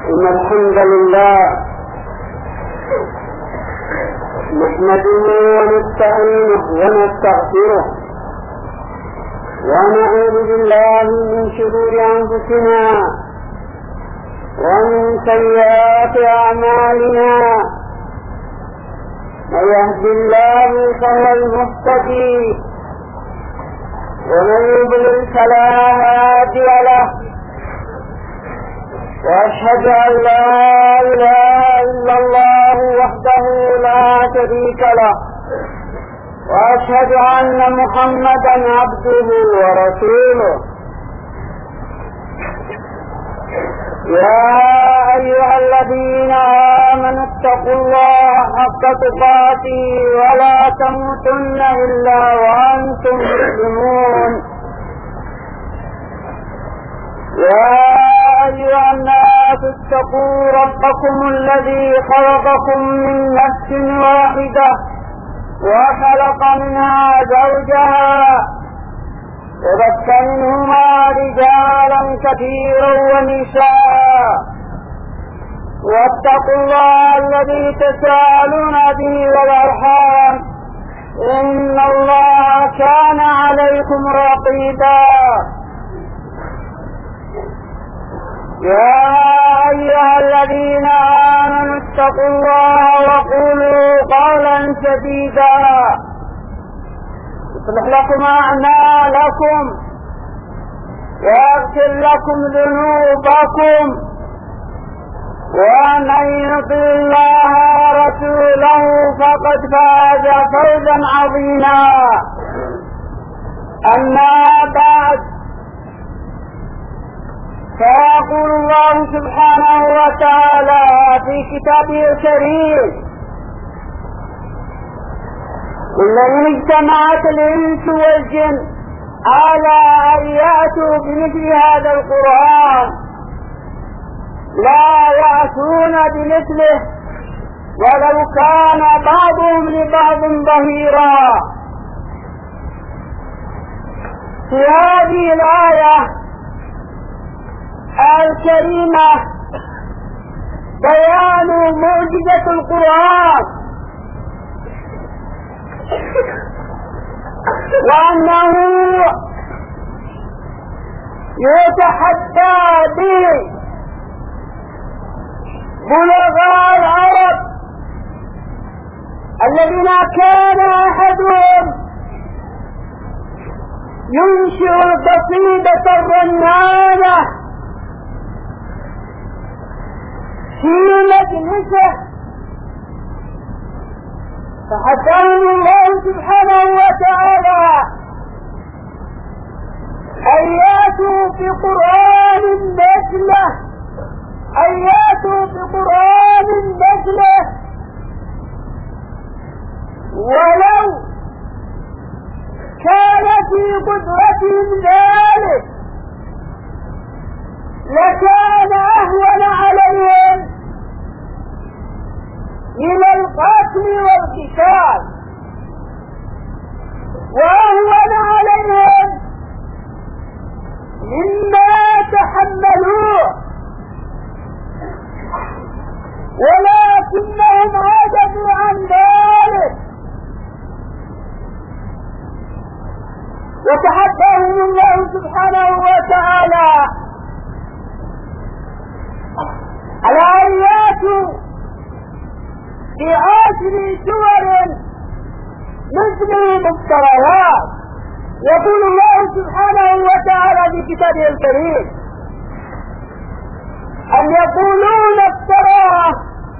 إن الحمد لله نحمده ونستعينه ونستغفره ونعوذ بالله من شرور أنفسنا ومن سيئات أعمالنا. من يهد الله فهو المهتدي ومن يضلل فلا هادي له. وأشهد أن لا إله إلا الله وحده لا شريك له وأشهد أن محمدا عبده ورسوله. يا أيها الذين آمنوا اتقوا الله حق تقاته ولا تموتن إلا وأنتم مسلمون. يا أيها الناس اتقوا ربكم الذي خلقكم من نفس واحدة وخلق منها زوجها وبث منهما رجالا كثيرا ونساء واتقوا الله الذي تساءلون به والأرحام إن الله كان عليكم رقيبا. يا أيها الذين آمنوا اتقوا الله وقولوا قولا سديدا يصلح لكم أعمالكم ويغفر لكم ذنوبكم ومن يطع الله ورسوله فقد فاز فوزا عظيما. أما بعد فيقول الله سبحانه وتعالى في كتابه الكريم: قل لئن اجتمعت الإنس والجن على أن يأتوا بمثل هذا القرآن لا يأتون بمثله ولو كان بعضهم لبعض ظهيرا. في هذه الآية الكريمة بيان معجزة القرآن وأنه يتحدى به بلغاء العرب الذين كان أحدهم ينشئ القصيدة الرنانة في مجلسه فحثهم الله سبحانه وتعالى أن يأتوا بقرآن مثله ولو كان في قدرتهم ذلك لكان أهون عليهم من القتل والقتال وأهون عليهم مما تحملوه، ولكنهم عجزوا عن ذلك وتحداهم الله سبحانه وتعالى على أن يأتوا بعشر سور مثل مفتريات. يقول الله سبحانه وتعالى في كتابه الكريم: أم يقولون افتراه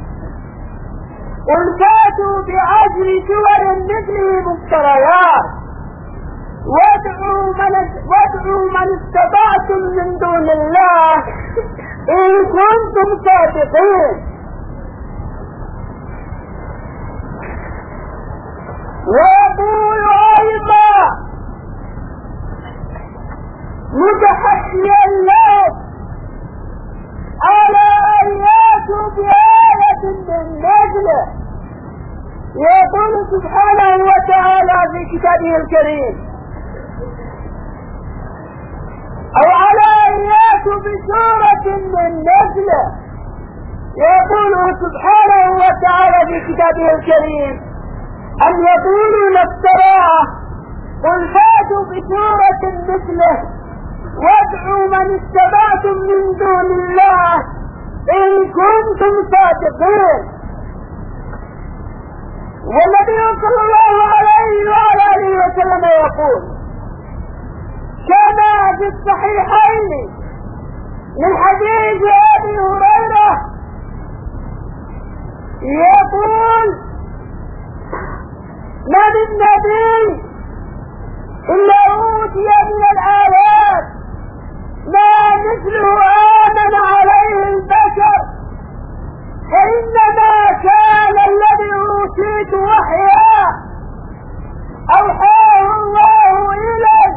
قل فاتوا بعشر سور مثله مفتريات وادعوا من استطعتم من دون الله إن كنتم صادقين. ويقول أيضا متحديا له على أن يأتوا بآية من مثله. يقول سبحانه وتعالى في كتابه الكريم: أو على أن يأتوا بسورة من مثله يقول سبحانه وتعالى في كتابه الكريم أن يقولون افتراه، قل فاتوا بسورة مثله وادعوا من استطعتم من دون الله إن كنتم صادقين. والنبي صلى الله عليه وعلى آله وسلم يقول كما في الصحيحين من حديث أبي هريرة يقول ما من نبي إلا أوتي من الآيات ما مثله آمن عليه البشر، فإنما كان الذي أوتيت وحيا أوحاه الله إلي،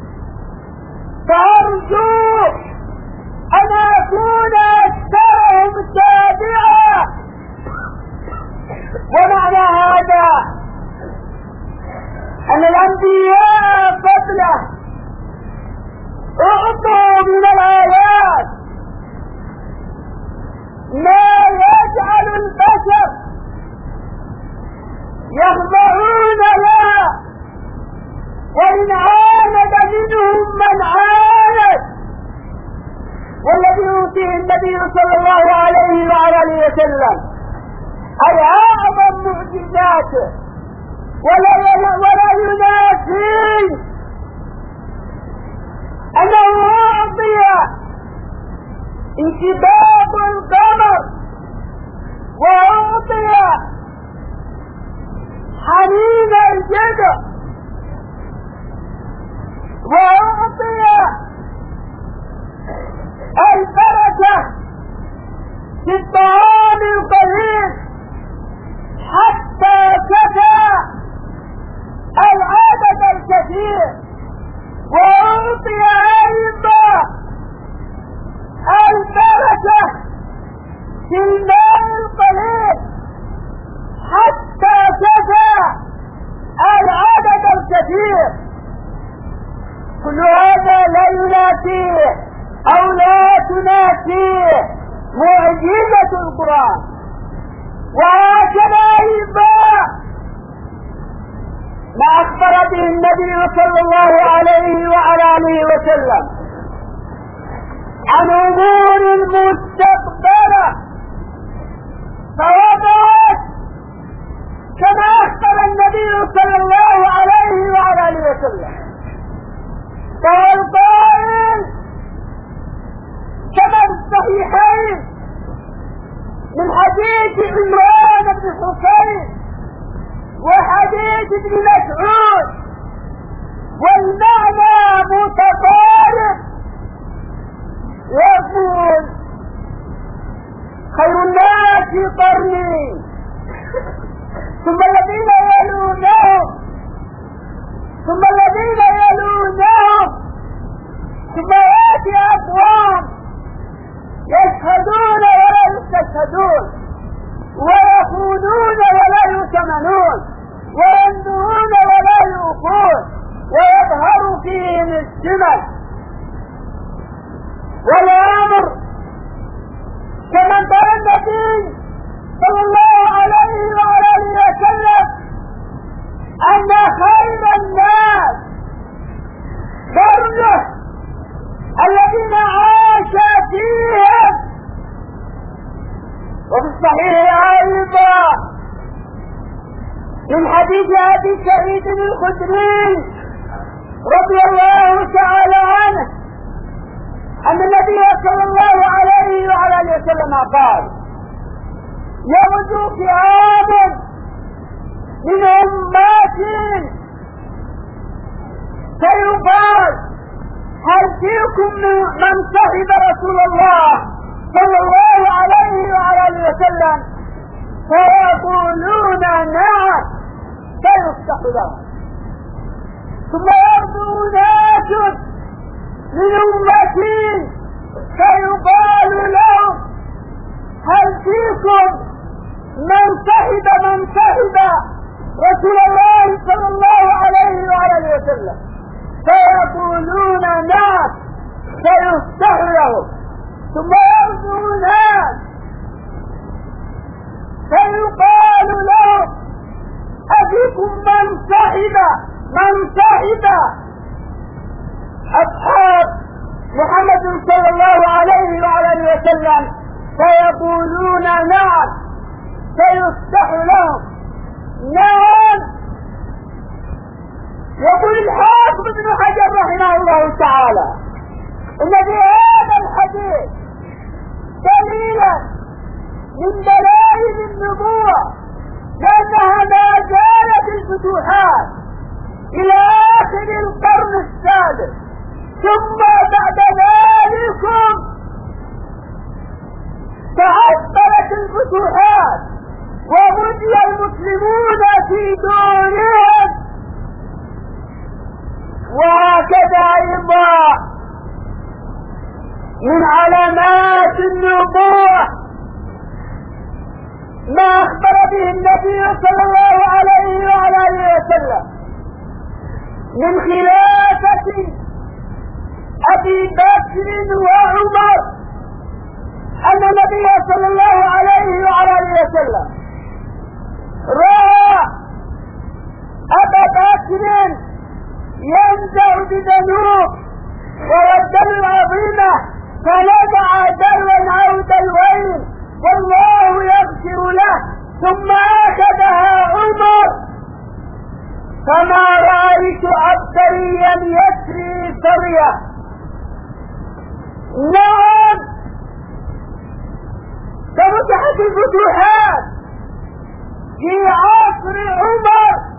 فأرجو أن أكون أكثرهم تابعا. ومعنى هذا أن الأنبياء قبله أعطوا من الآيات ما يجعل البشر يخضعون له، وإن عاند منهم من عاند. والذي يؤتيه النبي صلى الله عليه وعلى آله وسلم أي أعظم معجزاته ولا ينافي أنه أعطي انشباب القمر، وأعطي حنين الجدع، وأعطي البركة في الطعام القليل حتى كفى العدد الكثير، وأعطي أيضا البركة في الماء القليل حتى كفى العدد الكثير. كل هذا لا ينافيه أو لا تنافيه معجزة القرآن. وهكذا أيضا ما أخبر به النبي صلى الله عليه وعلى آله وسلم عن أمور المستقبلة فوضعت كما أخبر النبي صلى الله عليه وعلى آله وسلم، فهو القائل كما في الصحيحين من حديث عمران بن حسين وحديث ابن مسعود والمعنى متقارب، يقول خير الناس قرني ثم الذين يلونهم ثم الذين يلونهم ثم يأتي أقوام يشهدون ولا يستشهدون ويخونون ولا يؤتمنون وينذرون ولا يوفون ويظهر فيهم السمن. والأمر كما قال النبي صلى الله عليه وعلى آله وسلم أن خير الناس قرنه الذين عاش فيهم. وفي الصحيح أيضا من حديث أبي سعيد الخدري رضي الله تعالى عنه أن النبي صلى الله عليه وعلى آله وسلم قال يغدو فئام من أمتي فيقال هل فيكم من صحب رسول الله صلى الله عليه وعلى آله وسلم؟ فيقولون نعم، فيفتح لهم. ثم يغدو ناس من أمتي فيقال لهم هل فيكم من صحب رسول الله صلى الله عليه وعلى آله وسلم؟ فيقولون نعم، فيفتح لهم. ثم يغدو ناس قليلا سيقولون نعم سيفتح لهم. نعم. يقول الحافظ ابن حجر رحمه الله تعالى ان في هذا الحديث دليلا من دلائل النبوة لأنها ما زالت الفتوحات إلى آخر القرن السادس، ثم بعد ذلك تعطلت الفتوحات وغزي المسلمون في دونهم. وهكذا أيضا من علامات النبوة ما أخبر به النبي صلى الله عليه وعلى آله وسلم من خلافة أبي بكر وعمر، أن النبي صلى الله عليه وعلى آله وسلم رأى أبا بكر ينزع بذنوب والدم العظيمة فنزع دلوا أو دلوين والله يغفر له، ثم أخذها عمر فما رأيت عبقريا يسري سريه. نعم ففتحت الفتوحات في عصر عمر،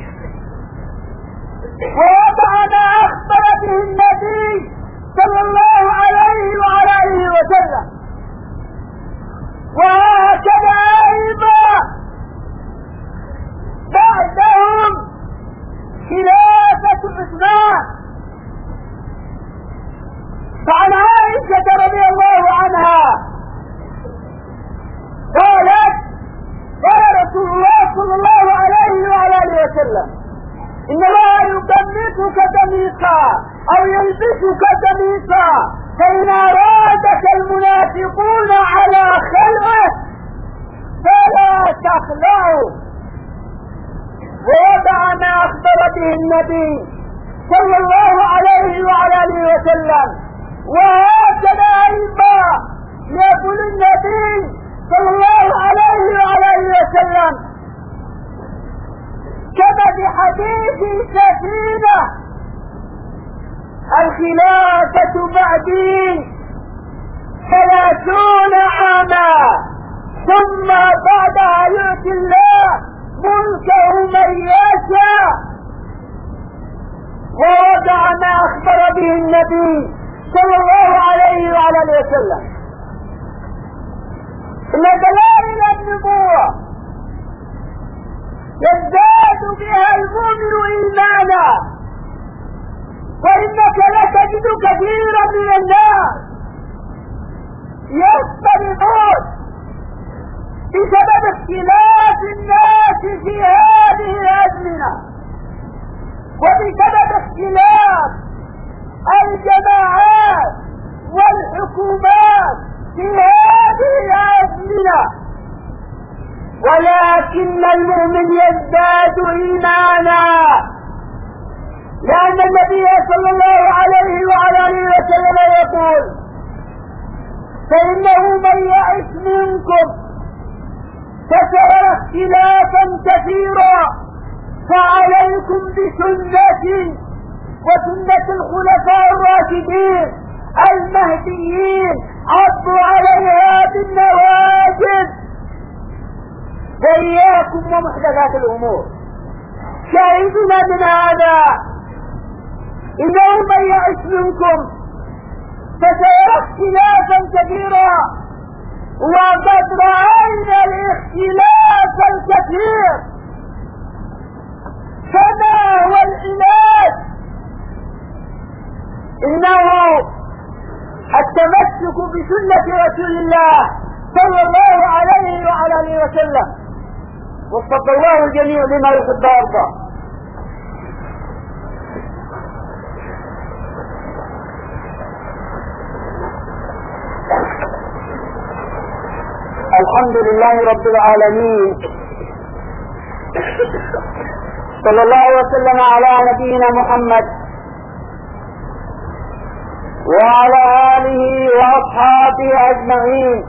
ووضع ما أخبر به النبي صلى الله عليه وعلى آله وسلم. وهكذا أيضا بعدهم خلافة عثمان. فعن عائشة رضي الله عنها قالت قال رسول الله صلى الله عليه وعلى آله وسلم إن الله يقمصك قميصا أو يلبسك قميصا، فإن أرادك المنافقون على خلعه فلا تخلعوا. ووضع ما أخبر به النبي صلى الله عليه وعلى آله وسلم. وهكذا أيضا يقول النبي صلى الله عليه وعلى آله وسلم كما في حديث سفينة: الخلافة بعدي 30 عاما ثم بعدها يؤتي الله ملكه من يشاء. ووضع ما أخبر به النبي صلى الله عليه وعلى آله وسلم إن دلائل النبوة يزداد بها المؤمن إيمانا. وإنك لتجد كثيرا من الناس يضطربون بسبب اختلاف الناس في هذه الأزمنة وبسبب اختلاف الجماعات والحكومات في هذه الأزمنة. ولكن المؤمن يزداد إيمانا، لأن النبي صلى الله عليه وعلى آله وسلم يقول: فإنه من يعش منكم فسيرى اختلافا كثيرا، فعليكم بسنتي وسنة الخلفاء الراشدين المهديين، عضوا عليها بالنواجذ، وإياكم ومحدثات الأمور. شاهدنا من هذا إنه من يعش منكم فسيرى اختلافا كثيرا، وقد رأينا الاختلاف الكثير. فما هو العلاج؟ إنه التمسك بسنة رسول الله صلى الله عليه وعلى آله وسلم. وفق الله الجميع بما يحب ويرضى. الحمد لله رب العالمين، صلى الله وسلم على نبينا محمد وعلى آله وأصحابه أجمعين،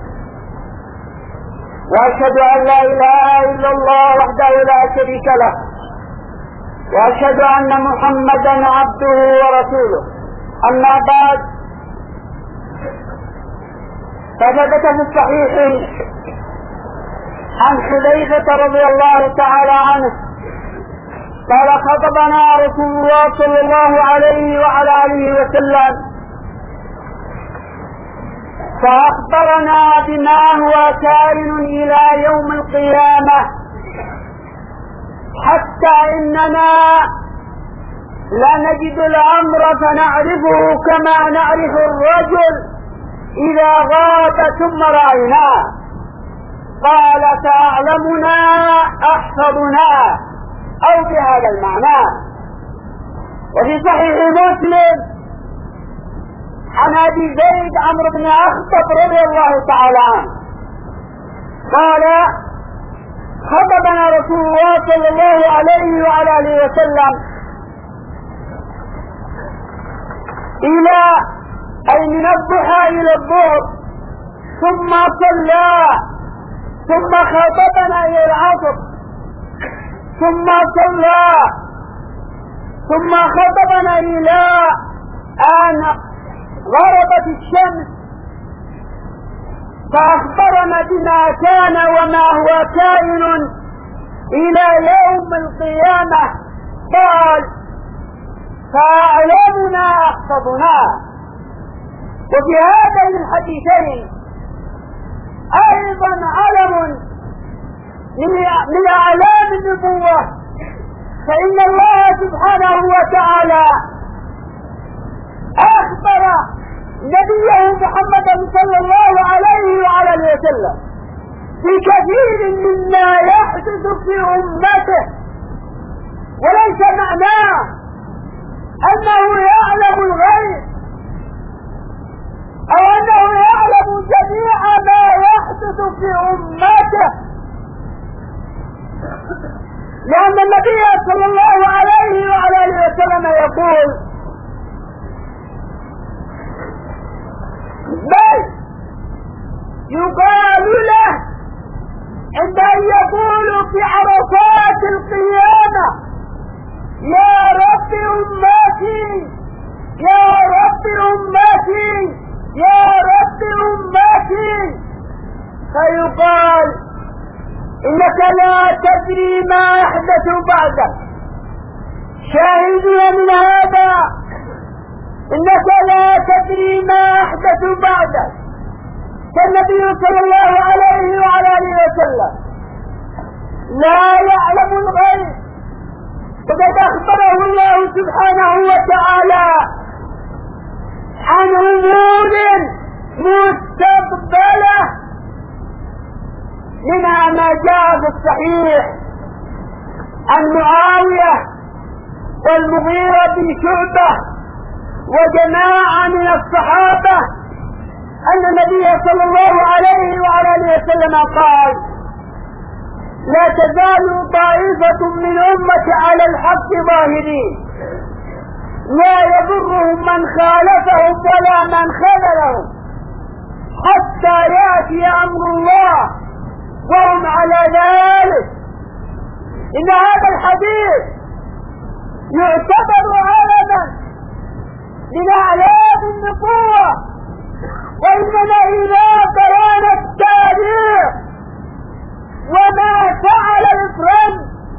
وأشهد أن لا إله إلا الله وحده لا شريك له، وأشهد أن محمدا عبده ورسوله. أما بعد، فثبت في الصحيح عن حذيفة رضي الله تعالى عنه قال: خطبنا رسول الله صلى الله عليه وعلى آله وسلم فأخبرنا بما هو كائن إلى يوم القيامة، حتى إننا لا نجد الأمر فنعرفه كما نعرف الرجل إذا غاب ثم رأيناه. قال: فأعلمنا أحفظنا، أو بهذا المعنى. وفي صحيح مسلم عن أبي زيد عمرو بن أخطب رضي الله تعالى عنه قال: خطبنا رسول الله صلى الله عليه وعلى آله وسلم أي من الضحى إلى الظهر، ثم صلى، ثم خطبنا إلى العصر، ثم صلى، ثم خطبنا إلى أن غربت الشمس، فأخبرنا بما كان وما هو كائن إلى يوم القيامة. قال: فأعلمنا أحفظنا. وفي هذين الحديثين أيضا علم من أعلام النبوة، فإن الله سبحانه وتعالى أخبر نبيه محمدا صلى الله عليه وعلى آله وسلم بكثير مما يحدث في أمته، وليس معناه أنه يعلم الغيب أو أنه يعلم جميع ما يحدث في أمته، لأن النبي صلى الله عليه وعلى آله وسلم يقول: بل يقال له عند أن يقول في عرفات القيامة: يا رب أمتي، يا رب أمتي، يا رب أمتي، فيقال: إنك لا تدري ما يحدث بعدك. شاهدنا من هذا إنك لا تدري ما يحدث بعدك. فالنبي صلى الله عليه وعلى آله وسلم لا يعلم الغيب، وقد أخبره الله سبحانه وتعالى عن أمور مستقبلة، منها ما جاء في الصحيح عن معاوية والمغيرة بن شعبة وجماعة من الصحابة أن النبي صلى الله عليه وعلى آله وسلم قال: لا تزال طائفة من أمتي على الحق ظاهرين، لا يضرهم من خالفهم ولا من خذلهم، حتى يأتي أمر الله وهم على ذلك. إن هذا الحديث يعتبر علما من أعلام النبوة، وإننا إذا قرأنا التاريخ وما فعل الفرنس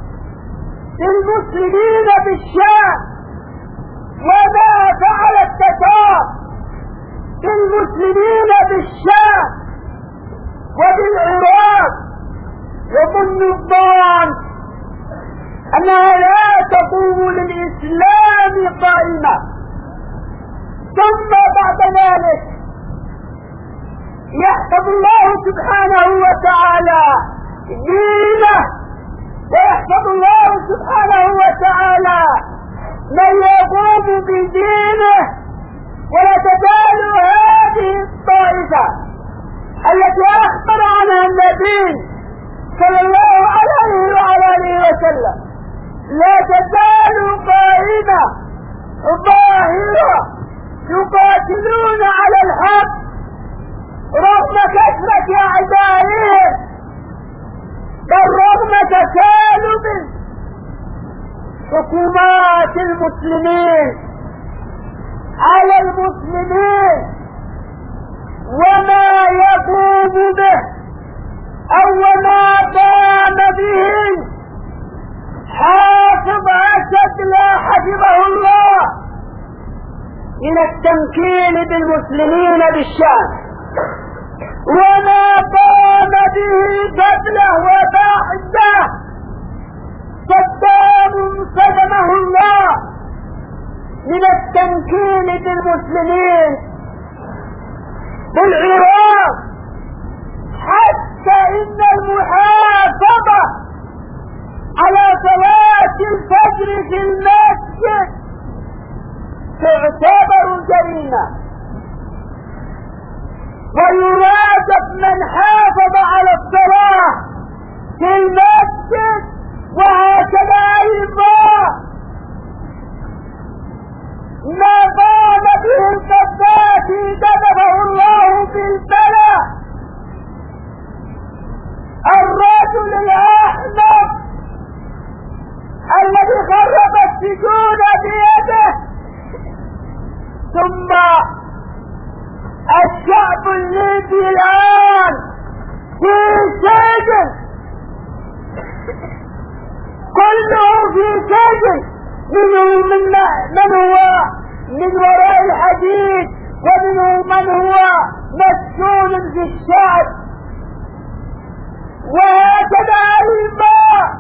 للمسلمين بالشام، وما فعل التتار للمسلمين بالشام وبالعراق يظن الظان أنها لا تقوم للإسلام قائمة، ثم بعد ذلك يحفظ الله سبحانه وتعالى دينه، ويحفظ الله سبحانه وتعالى من يقوم بدينه. ولا تزال هذه الطائفة التي أخبر عنها النبي صلى الله عليه وعلى آله وسلم لا تزال قائمة ظاهرة يقاتلون على الحق رغم كثرة أعدائهم، بل رغم تسالب حكومات المسلمين على المسلمين وما يقوم به أو ما قام به حافظ أسد لا حفظه الله من التمكين بالمسلمين بالشام، وما قام به قبله وبعده صدام صدمه الله من التمكين بالمسلمين بالعراق، حتى إن المحافظة على صلاة الفجر في المسجد تعتبر جريمة، ويرادف من حافظ على الصلاة في المسجد. وهكذا أيضا ما قام به القذافي كتبه الله في البلاء، الرجل الأحمق الذي خرب السجون بيده، ثم الشعب الليبي الآن في سجن، كله في سجن، من هو من وراء الحديد، ومنه من هو مسجون في الشعب. وهكذا أيضا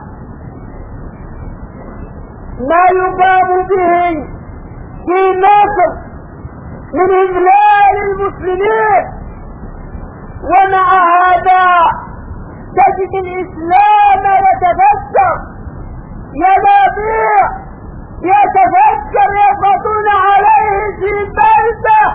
ما يقام به في مصر من إذلال المسلمين، ومع هذا تجد الإسلام يتفكر، ينابيع يتفكر يسقطون عليه في بلدة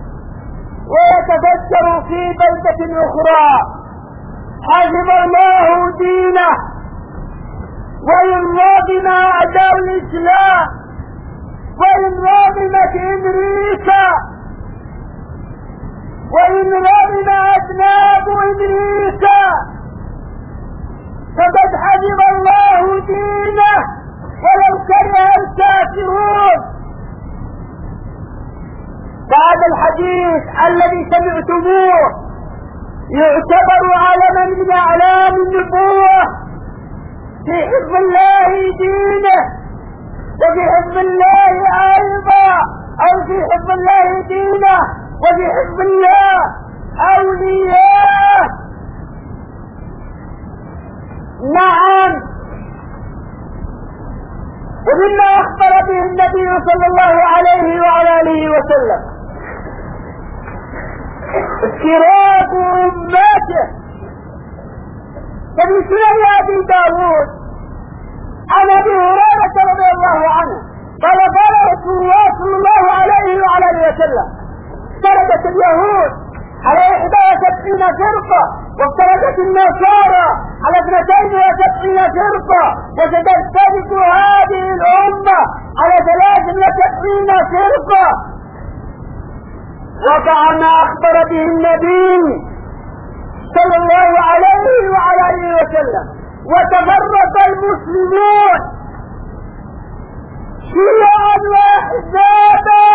ويتفكر في بلدة أخرى. حفظ الله دينه، وإن رغم أعداء الإسلام، وإن رغمت أمريكا، وإن رغم أذناب أمريكا، فقد حفظ الله دينه ولو كره الكافرون. بعد الحديث الذي سمعتموه يعتبر علما من أعلام النبوة في حفظ الله دينه، وفي حفظ الله أيضا، أو في حفظ الله دينه وفي حفظ الله أولياءه. نعم، ومما أخبر به النبي صلى الله عليه وعلى آله وسلم افتراق أمته. ففي سنن أبي داود عن أبي هريرة رضي الله عنه قال قال رسول الله صلى الله عليه وعلى آله وسلم افترقت اليهود على 71 فرقة، وافترقت النصارى على 72 فرقة، وستفترق هذه الأمة على 73 فرقة. وقع ما أخبر به النبي صلى الله عليه وعلى آله وسلم، وتفرق المسلمون شيعا وأحزابا.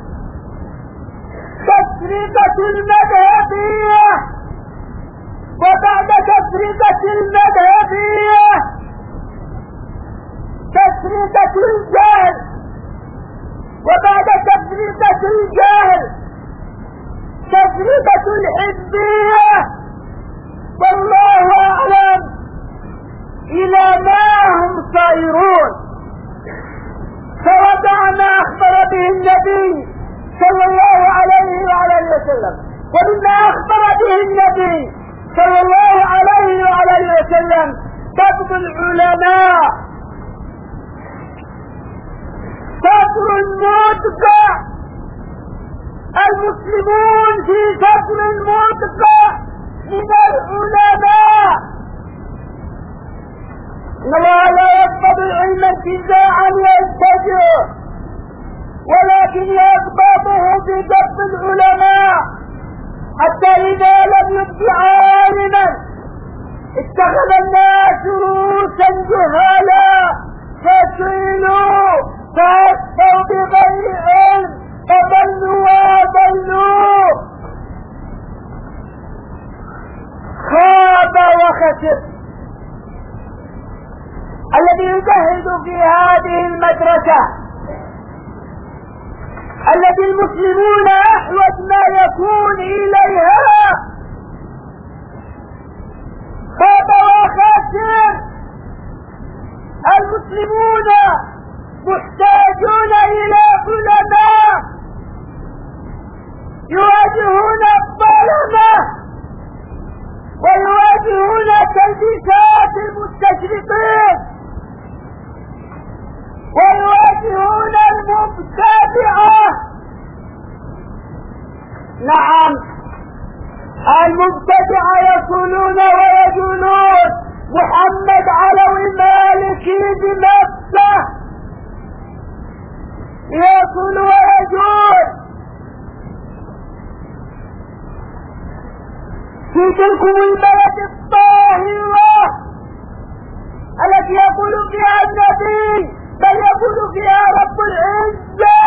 تفرقة المذهبية، وبعد تفرقة المذهبية تفرقة الجهل، وبعد تفرقة الجهل تفرقة الحزبية. والله أعلم إلى ما هم صائرون. فوضع ما أخبر به النبي صلى الله عليه وعلى آله وسلم، ومما أخبر به النبي صلى الله عليه وعلى آله وسلم قبض العلماء، صبر مدقع. المسلمون في صبر مدقع من العلماء. إن الله لا يقبض العلم انتزاعا ينتزعه، ولكن يقبض طلبه في دفع العلماء، حتى إذا لم يبق عالما اتخذ الناس رؤوسا جهالا فسئلوا فأفتوا بغير علم فضلوا وأضلوا، خاب وخسر. الذي يجاهد في هذه المدرسة التي المسلمون أحوج ما يكون إليها خاب وخسر. المسلمون محتاجون إلى علماء يواجهون الظلمة ويواجهون تلبيسات المستشرقين ويواجهون المبتدعة. نعم، المبتدعة يقولون ويقولون محمد علوي مالكي بمكة، يقول ويقول في تلكم البلد الطاهرة التي يقول فيها النبي بل يقول فيها رب العزة،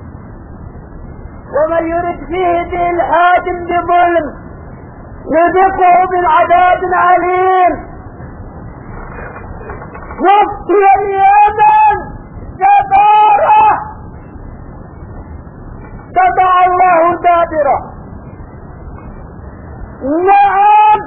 ومن يرد فيه بإلحاد بظلم نذقه بالعذاب العليم. مفتي اليمن جبارة تبع الله دابرة. نعم،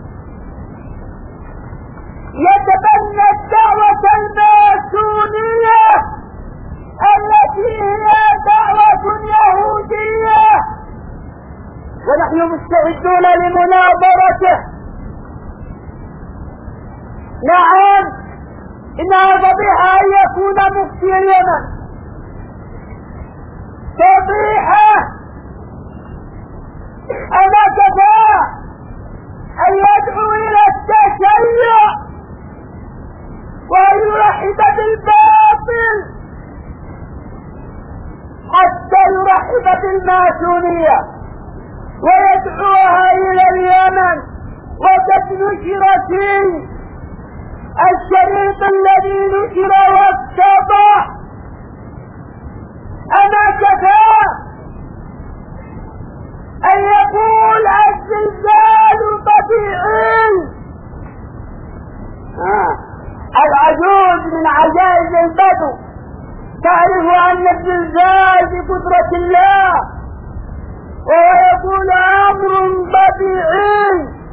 يتبنى الدعوة الماسونية التي هي دعوة يهودية، ونحن مستعدون لمناظرته. نعم، إنها فضيحة أن يكون مفتي اليمن، فضيحة. أما كفى أن يدعو إلى التشيع وأن يرحب بالباطل حتى يرحب بالماسونية ويدعوها إلى اليمن. وقد نشر فيه الشريط الذي نشر واتضح. أما كفى أن يقول الزلزال طبيعي. العجوز من عجائز البدو تعرف أن الزلزال بقدرة الله، وهو يقول أمر طبيعي،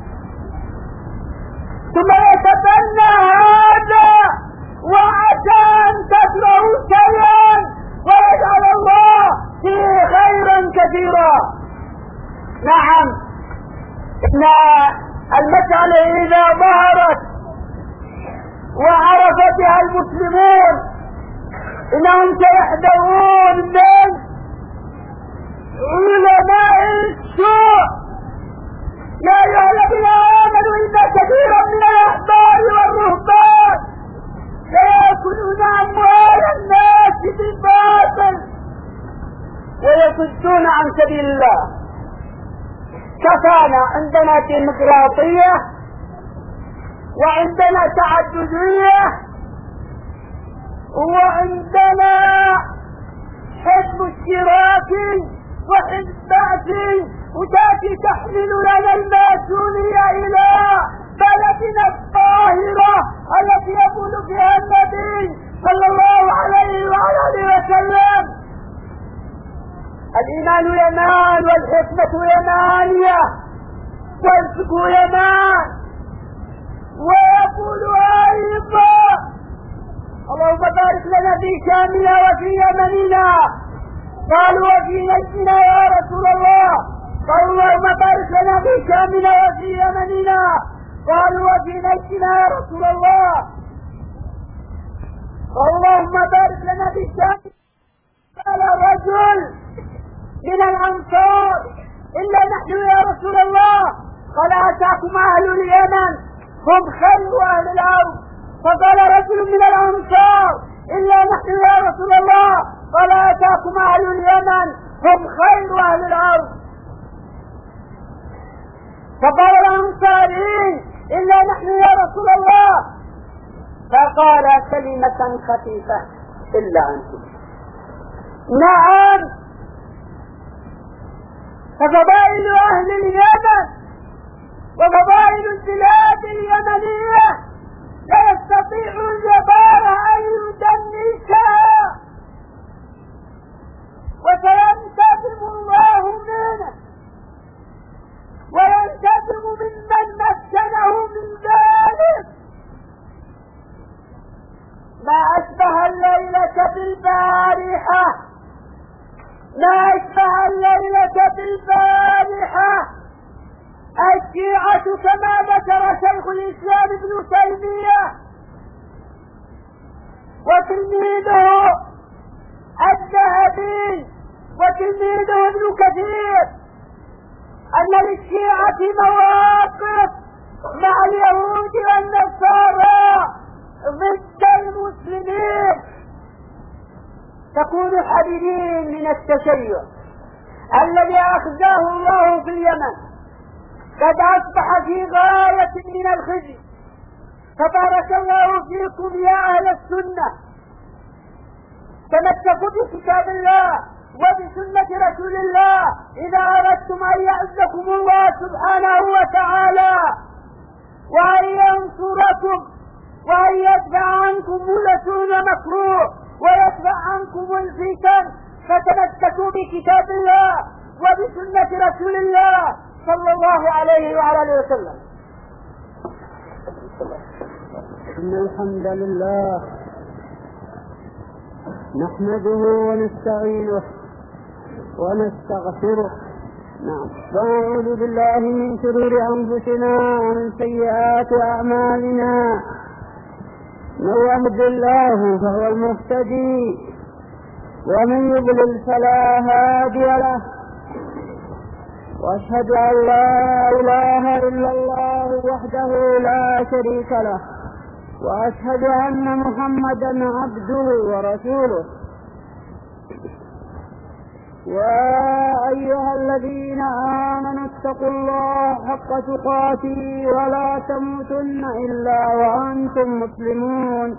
ثم يتبنى هذا وعسى أن تكرهوا شيئا ويجعل الله فيه خيرا كثيرا. نعم، إن المسألة إذا ظهرت وعرفتها المسلمون إنهم سيحذرون من علماء السوء. يا أيها الذين آمنوا إن كثيرا من الأحبار والرهبان سيأكلون أموال الناس بالباطل ويصدون عن سبيل الله. كفانا عندنا ديمقراطية وعندنا تعددية وعندنا حزب اشتراكي وحزب بعثي، وتأتي تحمل لنا الماسونية إلى بلدنا الطاهرة التي يقول فيها النبي صلى الله عليه وعلى آله وسلم الإيمان يمان والحكمة يمانية والفقه يمان. ويقول أيضا اللهم بارك لنا في شامنا وفي يمننا. قالوا وفي نجدنا يا رسول الله. قالوا اللهم بارك لنا في شامنا وفي يمننا. قالوا وفي نجدنا يا رسول الله. اللهم بارك لنا في شامنا. قال رجل من الأنصار إلا نحن يا رسول الله. قال أتاكم أهل اليمن هم خير أهل الأرض. فقال رجل من الأنصار إلا نحن يا رسول الله. قال أتاكم أهل اليمن هم خير أهل الأرض. فقال الأنصاريين إلا نحن يا رسول الله، فقال كلمة خفيفة إلا أنتم. نعم، ففضائل أهل اليمن وفضائل البلاد اليمنية لا يستطيع الجبار أن يدنسها، وسينتقم الله منه وينتقم ممن مكنه من ذلك. ما أشبه الليلة بالبارحة، ما أشبه الليلة بالبارحة. الشيعة كما ذكر شيخ الإسلام ابن تيمية وتلميذه الذهبي وتلميذه ابن كثير أن للشيعة مواقف مع اليهود والنصارى ضد المسلمين، تكون حذرين من التشيع الذي أخزاه الله في اليمن، قد أصبح في غاية من الخزي. فبارك الله فيكم يا أهل السنة، تمسكوا بكتاب الله وبسنة رسول الله إذا أردتم أن يعزكم الله سبحانه وتعالى وأن ينصركم وأن يدفع عنكم السوء مكروه ويدفع عنكم الفتن. فتمسكوا بكتاب الله وبسنة رسول الله صلى الله عليه وعلى اله وسلم. إن الحمد لله نحمده ونستعينه ونستغفره، ونعوذ بالله من شرور أنفسنا ومن سيئات أعمالنا. من يهد الله فهو المهتدي ومن يضلل فلا هادي له، وأشهد أن لا إله إلا الله وحده لا شريك له، وأشهد أن محمدا عبده ورسوله. يا أيها الذين آمنوا اتقوا الله حق تقاته ولا تموتن إلا وأنتم مسلمون.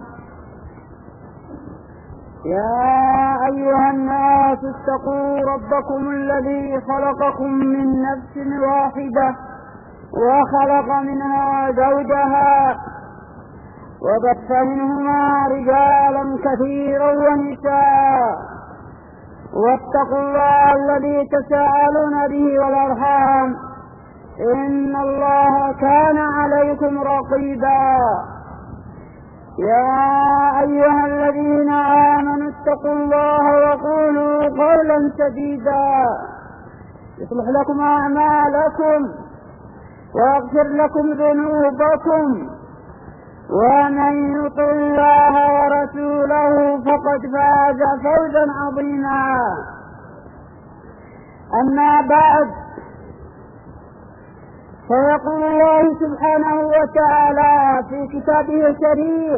يا أيها الناس اتقوا ربكم الذي خلقكم من نفس واحدة وخلق منها زوجها وبث منهما رجالا كثيرا ونساء، واتقوا الله الذي تساءلون به والأرحام إن الله كان عليكم رقيبا. يا أيها الذين آمنوا اتقوا الله وقولوا قولا سديدا يصلح لكم أعمالكم ويغفر لكم ذنوبكم، ومن يطع الله ورسوله فقد فاز فوزا عظيما. أما بعد، فيقول الله سبحانه وتعالى في كتابه الكريم: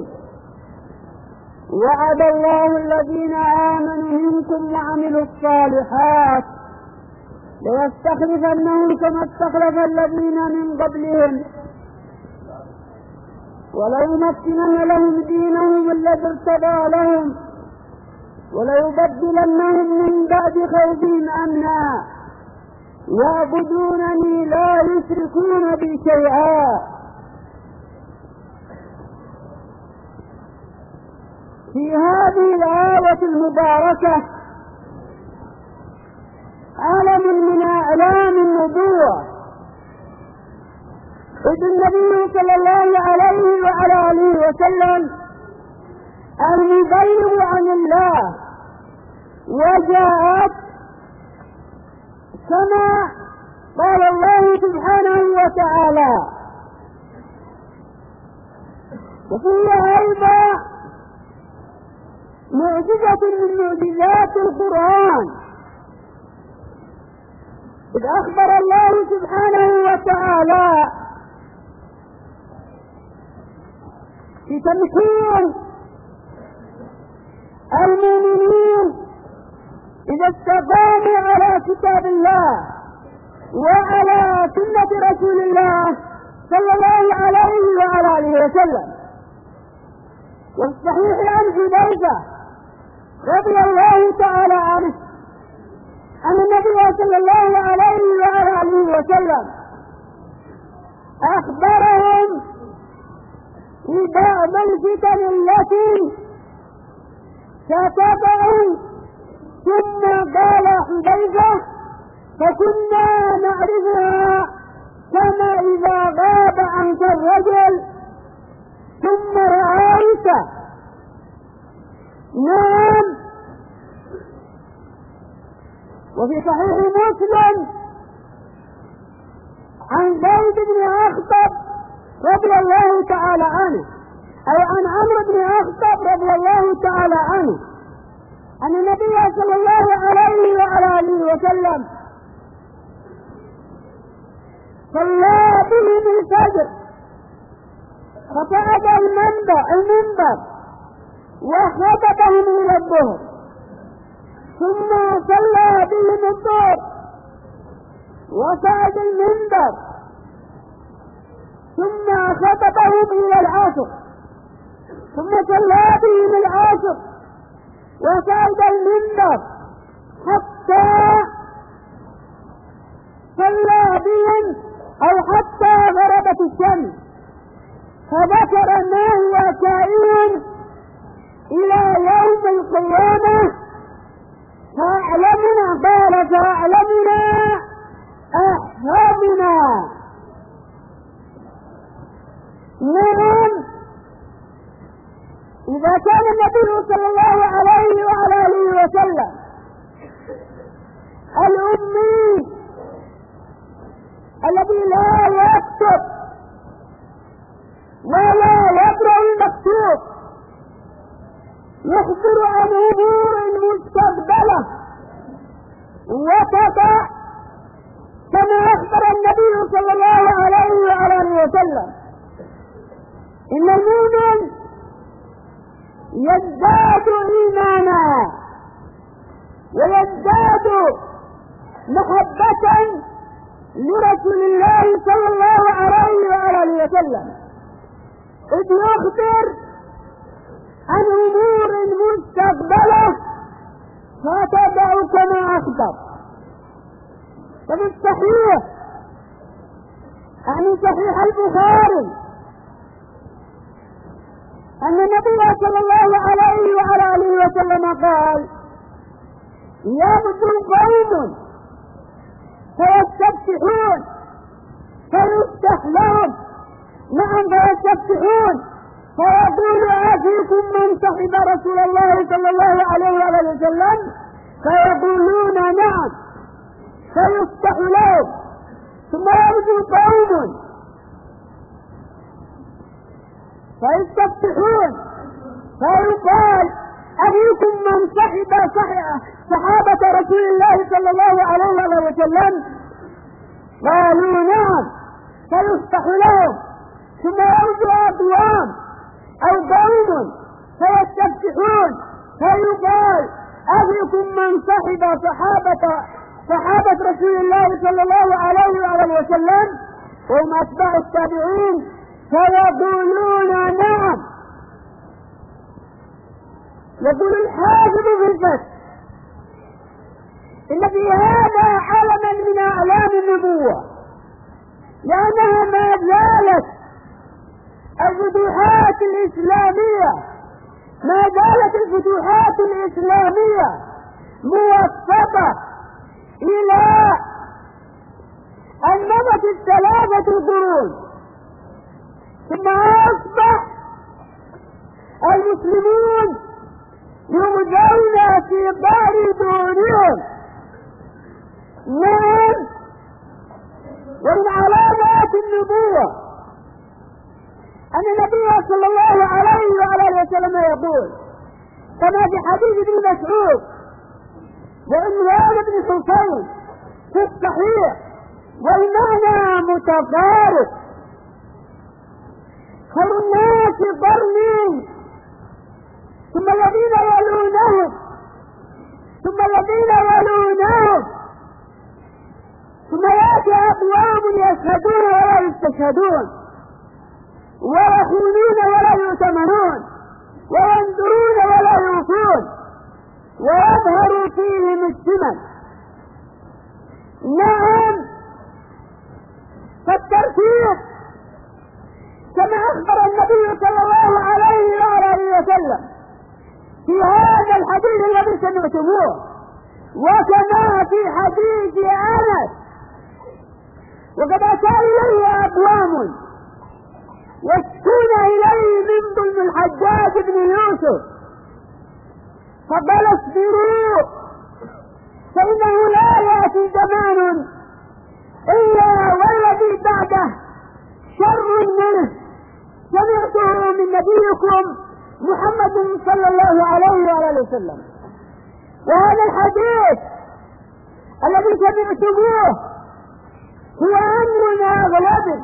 وعد الله الذين آمنوا منكم وعملوا الصالحات ليستخلفنهم كما استخلف الذين من قبلهم وليمكنن لهم دينهم الذي ارتضى لهم وليبدلنهم من بعد خوفهم أمنا يعبدونني لا يشركون بي شيئا. في هذه الآية المباركة علم من أعلام النبوة، إذ النبي صلى الله عليه وعلى آله وسلم المبلغ عن الله، وجاءت كما قال الله سبحانه وتعالى. وفيها أيضا معجزة من معجزات القرآن، إذ أخبر الله سبحانه وتعالى في تمكين المؤمنين إذا استقاموا على كتاب الله وعلى سنة رسول الله صلى الله عليه وعلى آله وسلم. والصحيح عن حذيفة رضي الله تعالى عنه أن النبي صلى الله عليه وعلى آله وسلم أخبرهم ببعض الفتن التي ستقع، ثم قال حذيفة: فكنا نعرفها كما إذا غاب عنك الرجل ثم رأيت. نعم. وفي صحيح مسلم عن زيد بن أخطب رضي الله تعالى عنه، أو عن عمرو بن أخطب رضي الله تعالى عنه، أن النبي صلى الله عليه وعلى آله وسلم صلى بهم الفجر فصعد المنبر وخطبهم إلى الظهر، ثم صلى بهم الظهر وصعد المنبر، ثم خطبهم إلى العصر، ثم صلى بهم العصر وصعد المنبر حتى صلى بهم أو حتى غربت الشمس، فذكر ما هو كائن إلى يوم القيامة. فأعلمنا قال: فأعلمنا أحفظنا. نعم. إذا كان النبي صلى الله عليه وعلى آله وسلم الأمي الذي لا يكتب ولا يقرأ المكتوب يخبر عن أمور مستقبلة وتقع، كما أخبر النبي صلى الله عليه وعلى آله وسلم: إن المؤمن يزداد إيمانا ويزداد محبة لرسول الله صلى الله عليه وعلى آله وسلم، إذ يخبر عن أمور مستقبلة فتدع كما أخبر. ففي الصحيح عن صحيح البخاري أن النبي صلى الله عليه وعلى آله وسلم قال: يغدو قوم فيستفتحون فيفتح لهم. نعم، فيستفتحون فيقول: أفيكم من صحب رسول الله صلى الله عليه وآله وسلم؟ فيقولون: نعم. فيفتح لهم، ثم يغدو قوم فيستفتحون فيقال: أفيكم من صحابة رسول الله صلى الله عليه وسلم؟ قالوا: نعم. فيفتح لهم، ثم يرجع أقوام أو قوم فيستفتحون فيقال: أفيكم من صحابة رسول الله صلى الله عليه وسلم؟ وهم أتباع التابعين، فيقولون: نعم. يقول الحافظ في الفتح: إن في هذا علما من أعلام النبوة، لأنها ما زالت الفتوحات الإسلامية موفقة إلى أن مضت 3 قرون، ثم أصبح المسلمون يمضون في دار دونهم. نعم. ومن علامات النبوة أن النبي صلى الله عليه وعلى وسلم يقول كما في حديث ابن مسعود وعمران بن حسين في الصحيح والمعنى متفارق: خير الناس قرني ثم الذين يلونهم ثم ثم الذين يلونهم، ثم يأتي أقوام يشهدون ولا يستشهدون، ويخونون ولا يؤتمنون، وينذرون ولا يوفون، ويظهر فيهم السمن. نعم، فالترتيب كما أخبر النبي صلى الله عليه وآله وسلم في هذا الحديث الذي سمعتموه، وكما في حديث أنس، وقد أتى إليه أقوام يشكون إليه من ظلم الحجاج بن يوسف، فقال اصبروا فإنه لا يأتي زمان إلا والذي بعده شر منه، سمعته من نبيكم محمد صلى الله عليه وآله وسلم. وهذا الحديث الذي سمعتموه هو أمر أغلب،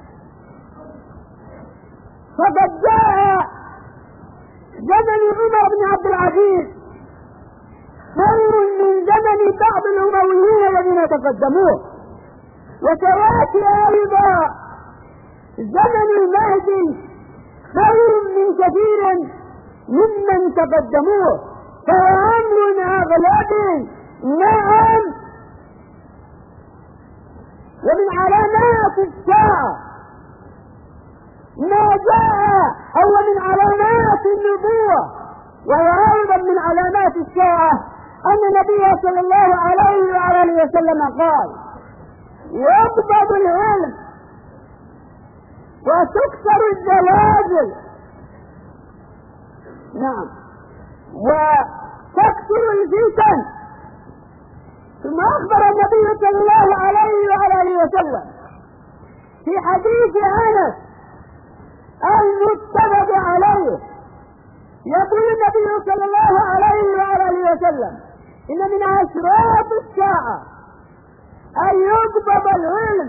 فقد جاء زمن عمر بن عبد العزيز خير من زمن بعض الأمويين الذين تقدموه، وسيأتي أيضا زمن المهدي خير من كثير ممن تقدموه، فهو أمر أغلب. نعم، ومن علامات الساعة ما جاء، أو من علامات النبوة، وهي أيضا من علامات الساعة، أن النبي صلى الله عليه وآله وسلم قال: يقبض العلم وتكسر الزلازل، نعم، وتكسر الفتن. ثم أخبر النبي صلى الله عليه وآله وسلم في حديث أنس المتفق عليه، يقول النبي صلى الله عليه وآله وسلم: إن من أشراط الساعة أن يقبض العلم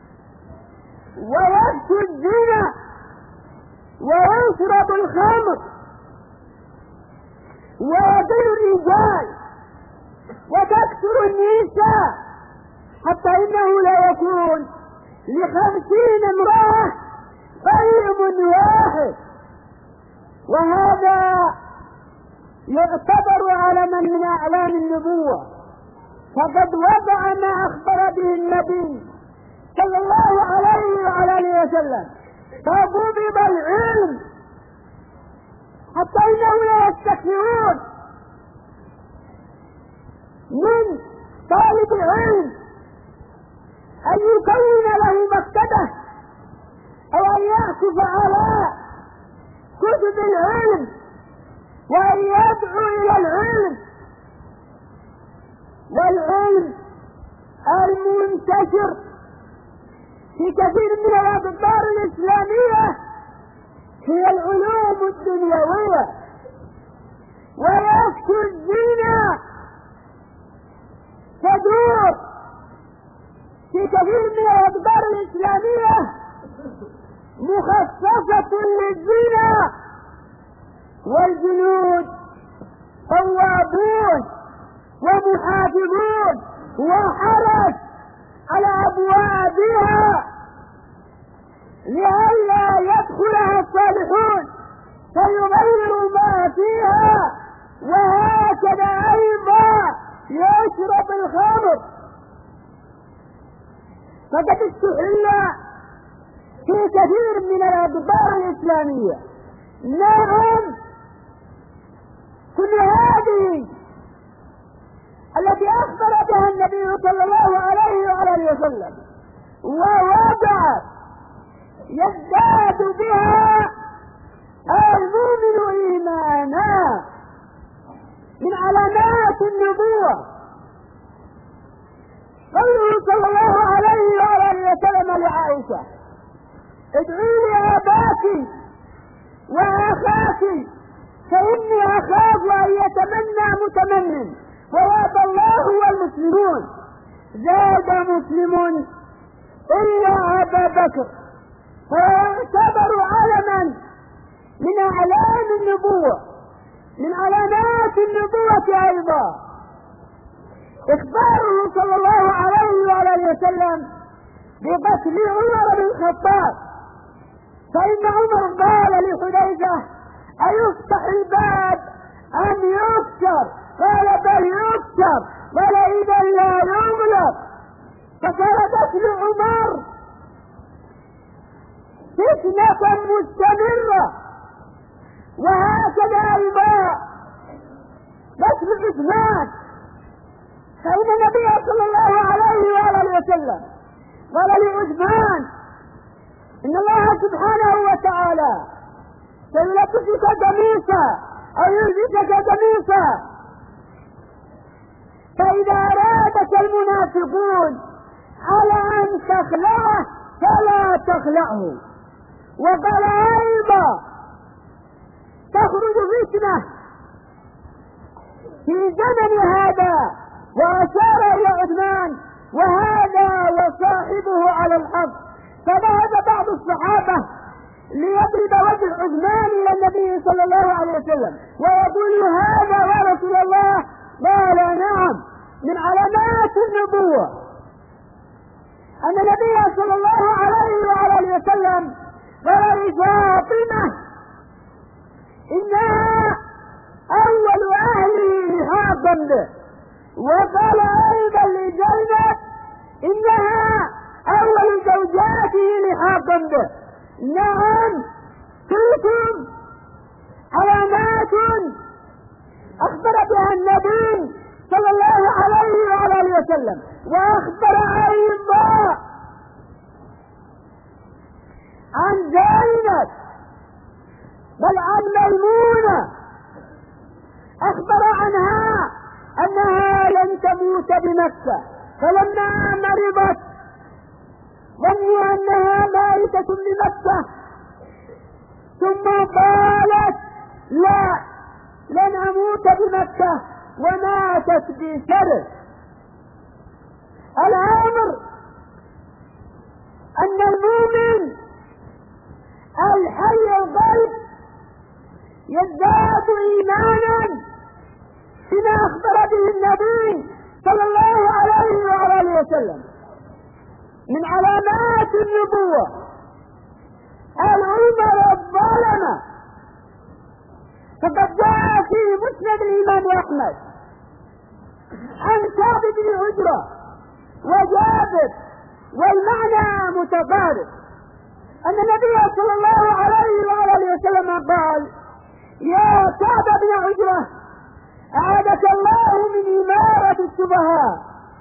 ويفشو الزنا ويشرب الخمر ويضل الرجال وتكثر النساء، حتى إنه لا يكون ل50 امرأة قيم واحد. وهذا يعتبر علما من أعلام النبوة، فقد وضع ما أخبر به النبي صلى الله عليه وآله وسلم، فقبض العلم حتى إنهم لا يستكثرون من طالب العلم أن يكون له مكتبة أو أن يعكف على كتب العلم وأن يدعو إلى العلم. والعلم المنتشر في كثير من الأقطار الإسلامية هي العلوم الدنيوية، ويفشو الزنا تدور في كثير من الأقطار الإسلامية مخصصة للزنا، والجنود طوابون ومحافظون وحرس على أبوابها لئلا يدخلها الصالحون فيغيروا ما فيها، وهكذا أيضا يشرب الخمر. فقد استحل في كثير من الأقطار الإسلامية. نعم، كل هذه التي أخبر بها النبي صلى الله عليه وآله وسلم ووضعت يزداد بها المؤمن إيمانا من علامات النبوة. قوله صلى الله عليه وآله وسلم لعائشة: ادعي لي أباك وأخاك فإني أخاف أن يتمنى متمن ويأبى الله والمسلمون. زاد مسلم إلا أبا بكر، فيعتبر علما من أعلام النبوة، من علامات النبوة أيضا. إخباره صلى الله عليه وآله وسلم بقتل عمر بن الخطاب، فإن عمر قال لحذيفة: أيفتح الباب أم يكسر؟ قال: بل يكسر. قال: إذا لا يغلق. فكان قتل عمر فتنة مستمرة، وهكذا أيضا قتل عثمان، فإن النبي صلى الله عليه وآله وسلم قال لعثمان: إن الله سبحانه وتعالى سيلبسك قميصا أو يلبسك قميصا، فإذا أرادك المنافقون على أن تخلعه فلا تخلعه. وقال أيضا: تخرج فتنة في زمن هذا، وأشار إلى عثمان وهذا وصاحبه على الحق. فذهب بعض الصحابة ليضرب وجه عثمان إلى النبي صلى الله عليه وسلم ويقول: هذا يا رسول الله. قال: نعم، من علامات النبوة أن النبي صلى الله عليه وآله وسلم قال لفاطمة: إنها أول أهلي لحاقا به. وقال أيضا لزينب: إنها أول زوجاته لحاقا به. نعم، تلكم علامات أخبر بها النبي صلى الله عليه وآله وسلم. وأخبر أيضا عن زينب، بل عن ميمونة، أخبر عنها أنها لن تموت بمكة، فلما مرضت ظنوا أنها مائتة بمكة، ثم قالت: لا، لن أموت بمكة، وماتت بسرب. الأمر أن المؤمن الحي القلب يزداد إيمانا بما أخبر به النبي صلى الله عليه وآله وسلم. من علامات النبوة الأمر الظلمة، فقد جاء في مسند الإمام أحمد عن كعب بن عجرة وجابر والمعنى متقارب، أن النبي صلى الله عليه وآله وسلم قال: يا كعب بن عجرة، أعاذك الله من إمارة السفهاء.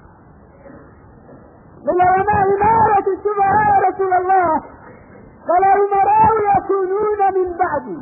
قال: وما إمارة السفهاء يا رسول الله؟ قال: الأمراء يكونون من بعدي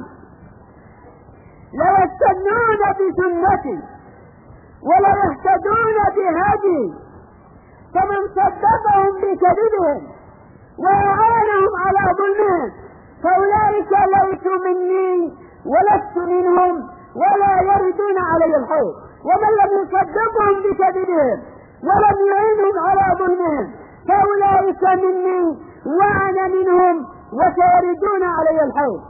لا يستنون بسنتي ولا يهتدون بهدي، فمن صدقهم بكذبهم وأعانهم على ظلمهم فأولئك ليسوا مني ولست منهم ولا يردون علي الحوض. ومن لم يصدقهم بكذبهم ولم يعينهم على ظلمهم فأولئك مني وأنا منهم وسيردون علي الحوض.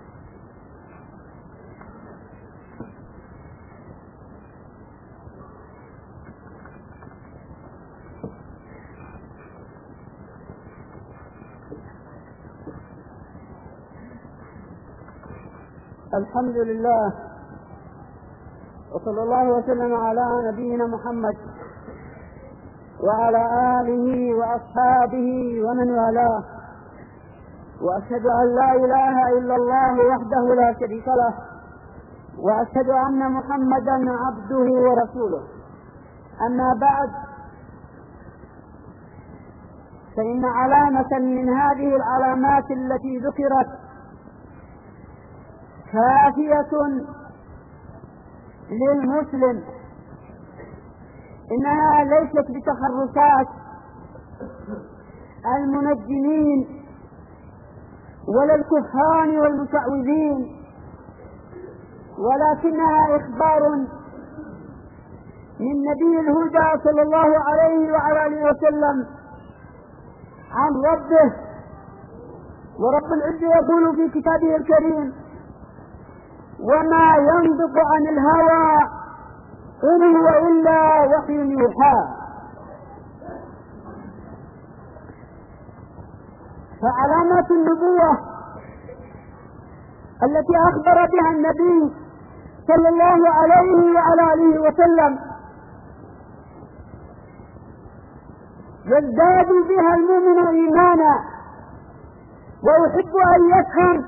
الحمد لله، وصلى الله وسلم على نبينا محمد وعلى آله وأصحابه ومن والاه، وأشهد أن لا إله إلا الله وحده لا شريك له، وأشهد أن محمدا عبده ورسوله. أما بعد، فإن علامة من هذه العلامات التي ذكرت كافية للمسلم، إنها ليست بتخرصات المنجمين ولا الكهان والمشعوذين، ولكنها إخبار من نبي الهدى صلى الله عليه وعلى آله وسلم عن ربه. ورب العزة يقول في كتابه الكريم: وما ينطق عن الهوى إن هو إلا وحي يوحى. فعلامات النبوة التي أخبر بها النبي صلى الله عليه وعلى آله وسلم يزداد بها المؤمن إيمانا ويحب أن يفهم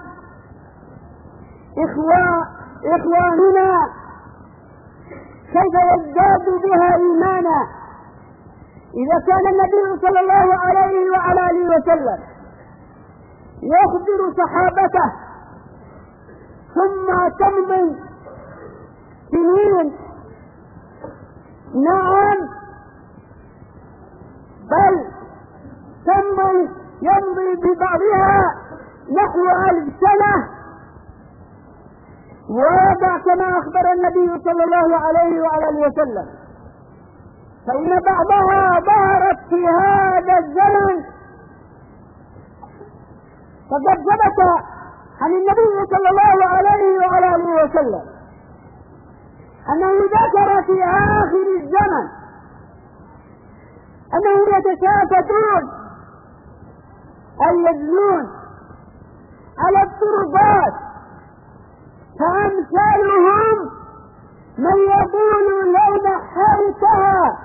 إخواننا كيف يزداد بها إيمانا. إذا كان النبي صلى الله عليه وعلى آله وسلم يخبر صحابته ثم تمضي سنين، نعم بل يمضي ببعضها نحو 1000 سنة، ويضع كما أخبر النبي صلى الله عليه وعلى آله وسلم، فإن بعضها ظهرت في هذا الزمن. فقد ثبت عن النبي صلى الله عليه وعلى آله وسلم أنه ذكر في آخر الزمن أنهم يتشافتون أي يجلون على الطرقات فأمثالهم من يقول لو نحرتها،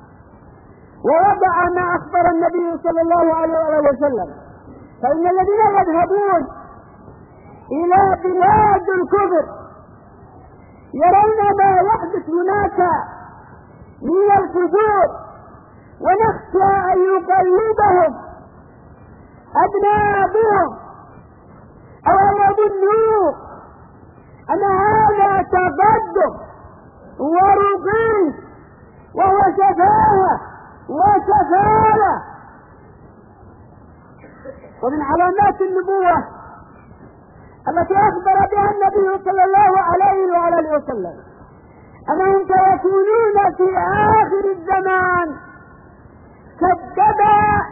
ووضع ما أخبر النبي صلى الله عليه وسلم، فإن الذين يذهبون إلى بلاد الكفر يرون ما يحدث هناك من الفجور، ونخشى أن يقلدهم أبناءهم أو أن يظنوا أن هذا تقدم ورقي وهو شفاهة وسفالة. ومن علامات النبوة التي أخبر بها النبي صلى الله عليه وعلى آله وسلم أنهم سيكونون في آخر الزمان كالدباء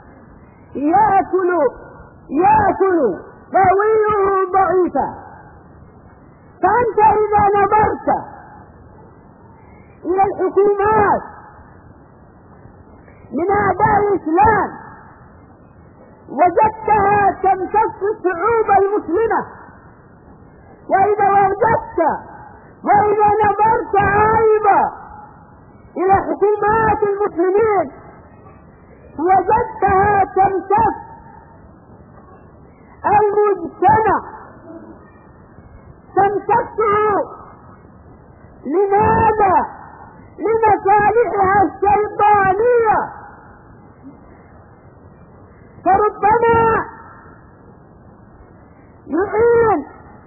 يأكل قويه ضعيفا. فأنت إذا نظرت إلى الحكومات من أعداء الإسلام وجدتها تمتص الشعوب المسلمة، وإذا نظرت أيضا إلى حكومات المسلمين وجدتها تمتص المجتمع، تمتصه. لماذا؟ لمصالحها الشيطانية. فربما يعين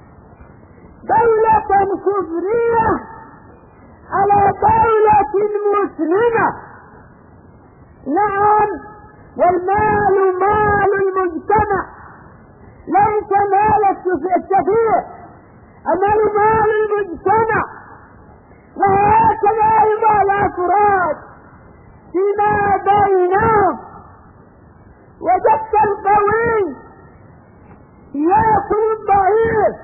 دولة كفرية على دولة مسلمة. نعم، والمال مال المجتمع ليس مال السفيه، المال مال المجتمع. وهكذا أيضا الأفراد فيما بينهم. وجدت القوي يأكل الضعيف،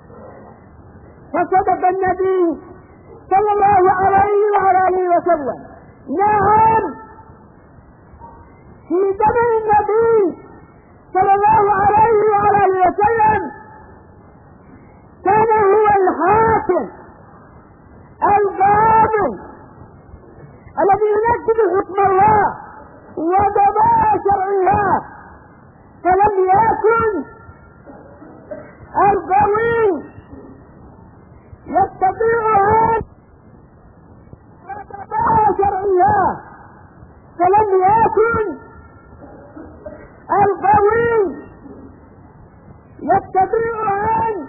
فصدق النبي صلى الله عليه وعلى آله وسلم. نعم، في زمن النبي صلى الله عليه وعلى آله وسلم كان هو الحاكم القاضي الذي ينفذ حكم الله وقضاء شرع الله، فلم يكن القوي يستطيع أن وقضاء شرع الله، فلم يكن القوي يستطيع أن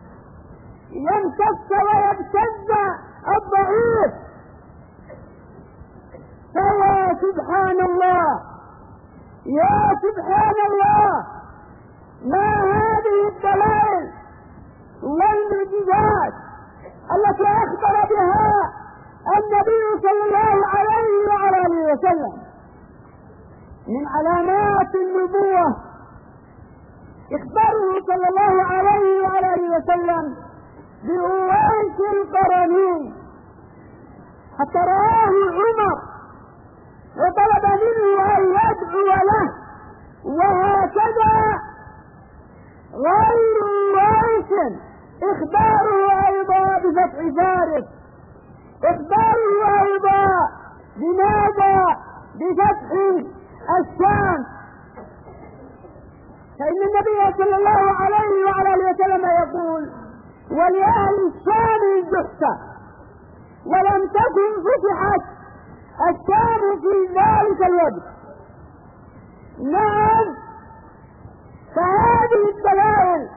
يمتص ويبتز الضعيف. فيا سبحان الله، يا سبحان الله، ما هذه الدلائل والمعجزات التي أخبر بها النبي صلى الله عليه وعلى آله وسلم. من علامات النبوة إخباره صلى الله عليه وعلى آله وسلم بأويس القرني حتى رآه عمر وطلب منه أن يدعو له، وهكذا غير وارث إخباره أيضا بفتح فارس، إخباره أيضا بماذا؟ بفتح الشام. فإن النبي صلى الله عليه وعلى آله وسلم يقول: ولأهل الشام الجحفة، ولم تكن فتحت الشام في ذلك الوقت. نعم، فهذه الدلائل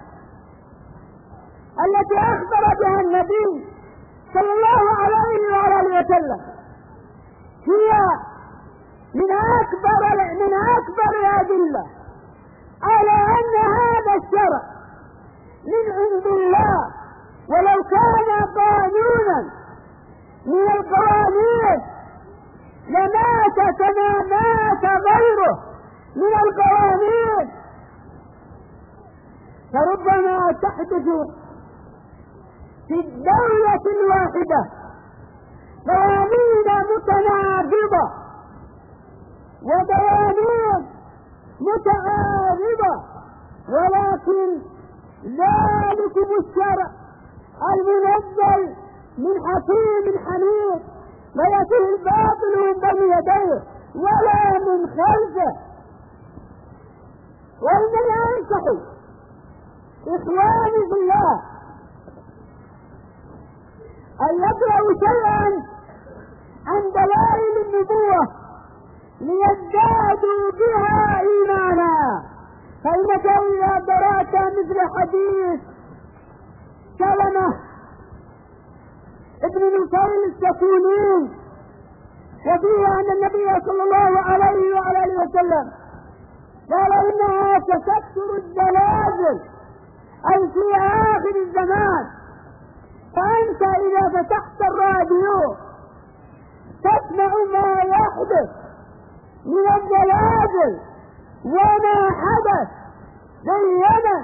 التي أخبر بها النبي صلى الله عليه وعلى آله وسلم هي من أكبر الأدلة على أن هذا الشرع من عند الله، ولو كان قانونا من القوانين لمات كما مات غيره من القوانين. فربما تحدث في الدولة الواحدة قوانين متناقضة ودوانين متعارضة، ولكن ذلكم الشرع المنزل من حكيم حميد لا يأتيه الباطل من بين يديه ولا من خلفه. وإنني أنصح إخواني في الله أن يقرأوا شيئا عن دلائل النبوة ليزدادوا بها إيمانا. فإنك إذا قرأت مثل حديث سلمة ابن نصير السكوني وفيه أن النبي صلى الله عليه وعلى آله وسلم قال: إنها تكثر الزلازل أي في آخر الزمان، فأنت إذا فتحت الراديو تسمع ما يحدث من الزلازل وما حدث باليمن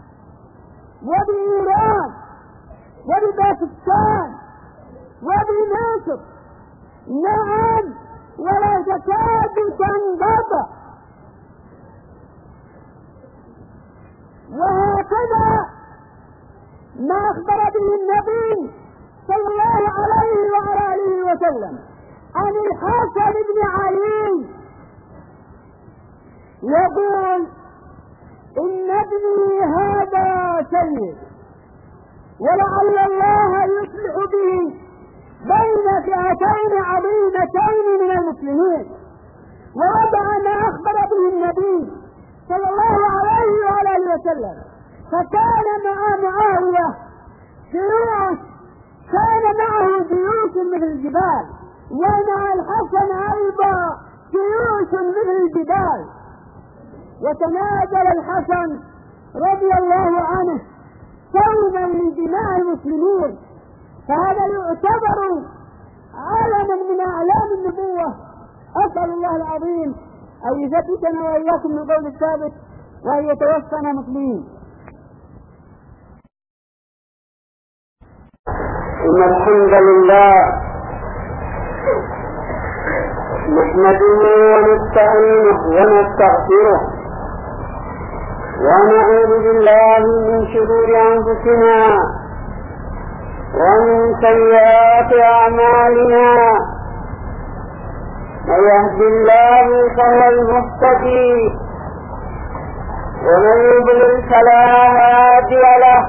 وبإيران وبباكستان وبمصر. نعم، ولا تكاد تنقطع. وهكذا ما أخبر به النبي صلى الله عليه وعلى آله وسلم عن الحسن بن علي يقول: إن ابني هذا سيد، ولعل الله يصلح به بين فئتين عظيمتين من المسلمين. ووضع ما أخبر به النبي صلى الله عليه وعلى آله وسلم. فكان مع معاوية جيوش، كان معه جيوش مثل الجبال، ومع الحسن أيضا جيوش مثل الجبال. وتنازل الحسن رضي الله عنه صوما لدماء المسلمين، فهذا يعتبر علما من أعلام النبوة. أسأل الله العظيم أن يثبتنا وإياكم من القول الثابت وأن يتوفنا مسلمين. إن الحمد لله نحمده ونستعينه ونستغفره ونعوذ بالله من شرور أنفسنا ومن سيئات أعمالنا. من يهد الله فهو المهتدي ومن يضلل فلا هادي له.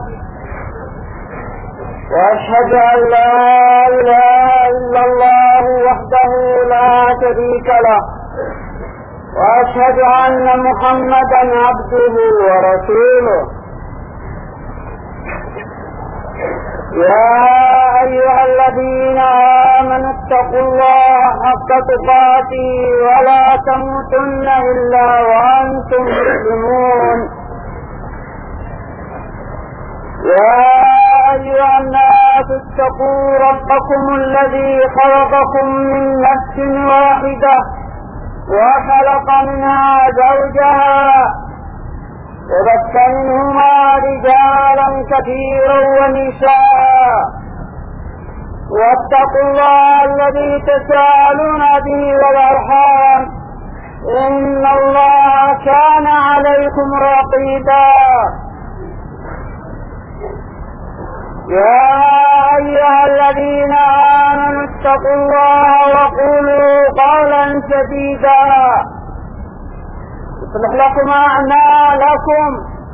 وأشهد أن لا إله إلا الله وحده لا شريك له، وأشهد أن محمدا عبده ورسوله. يا أيها الذين آمنوا اتقوا الله حق تقاته ولا تموتن إلا وأنتم مسلمون. يا أيها الناس اتقوا ربكم الذي خلقكم من نفس واحدة وخلق منها زوجها وبث منهما رجالا كثيرا ونساء، واتقوا الله الذي تساءلون به والأرحام إن الله كان عليكم رقيبا. يا أيها الذين آمنوا اتقوا الله وقولوا قولا سديدا يصلح لكم أعمالكم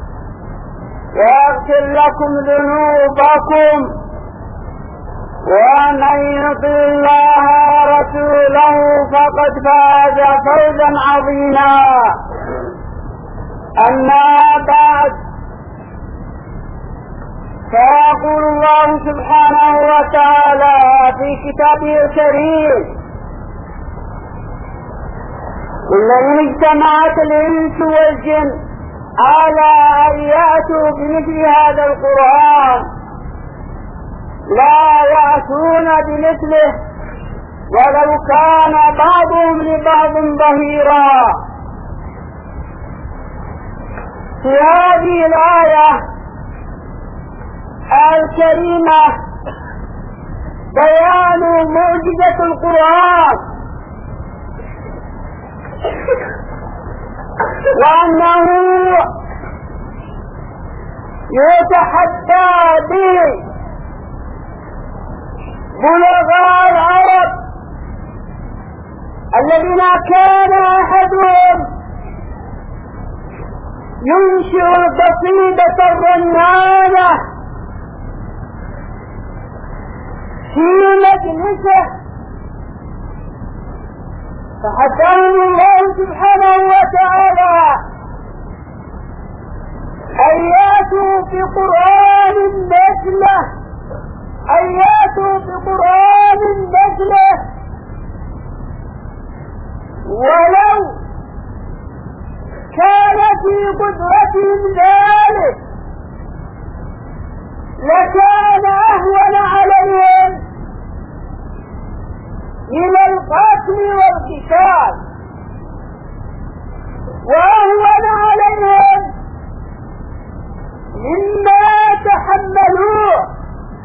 ويغفر لكم ذنوبكم ومن يطع الله ورسوله فقد فاز فوزا عظيما. أما بعد، فيقول الله سبحانه وتعالى في كتابه الكريم: قل إن اجتمعت الإنس والجن على أن يأتوا بمثل هذا القرآن لا يأتون بمثله ولو كان بعضهم لبعض ظهيرا. في هذه الآية الكريمة بيان معجزة القرآن وأنه يتحدى به بلغاء العرب الذين كان أحدهم ينشئ القصيدة الرنانة في مجلسه، فحثهم الله سبحانه وتعالى أن يأتوا بقرآن مثله، أن يأتوا بقرآن مثله ولو كان في قدرتهم ذلك لكان أهون عليهم من القتل والقتال، وأهون عليهم مما تحملوه،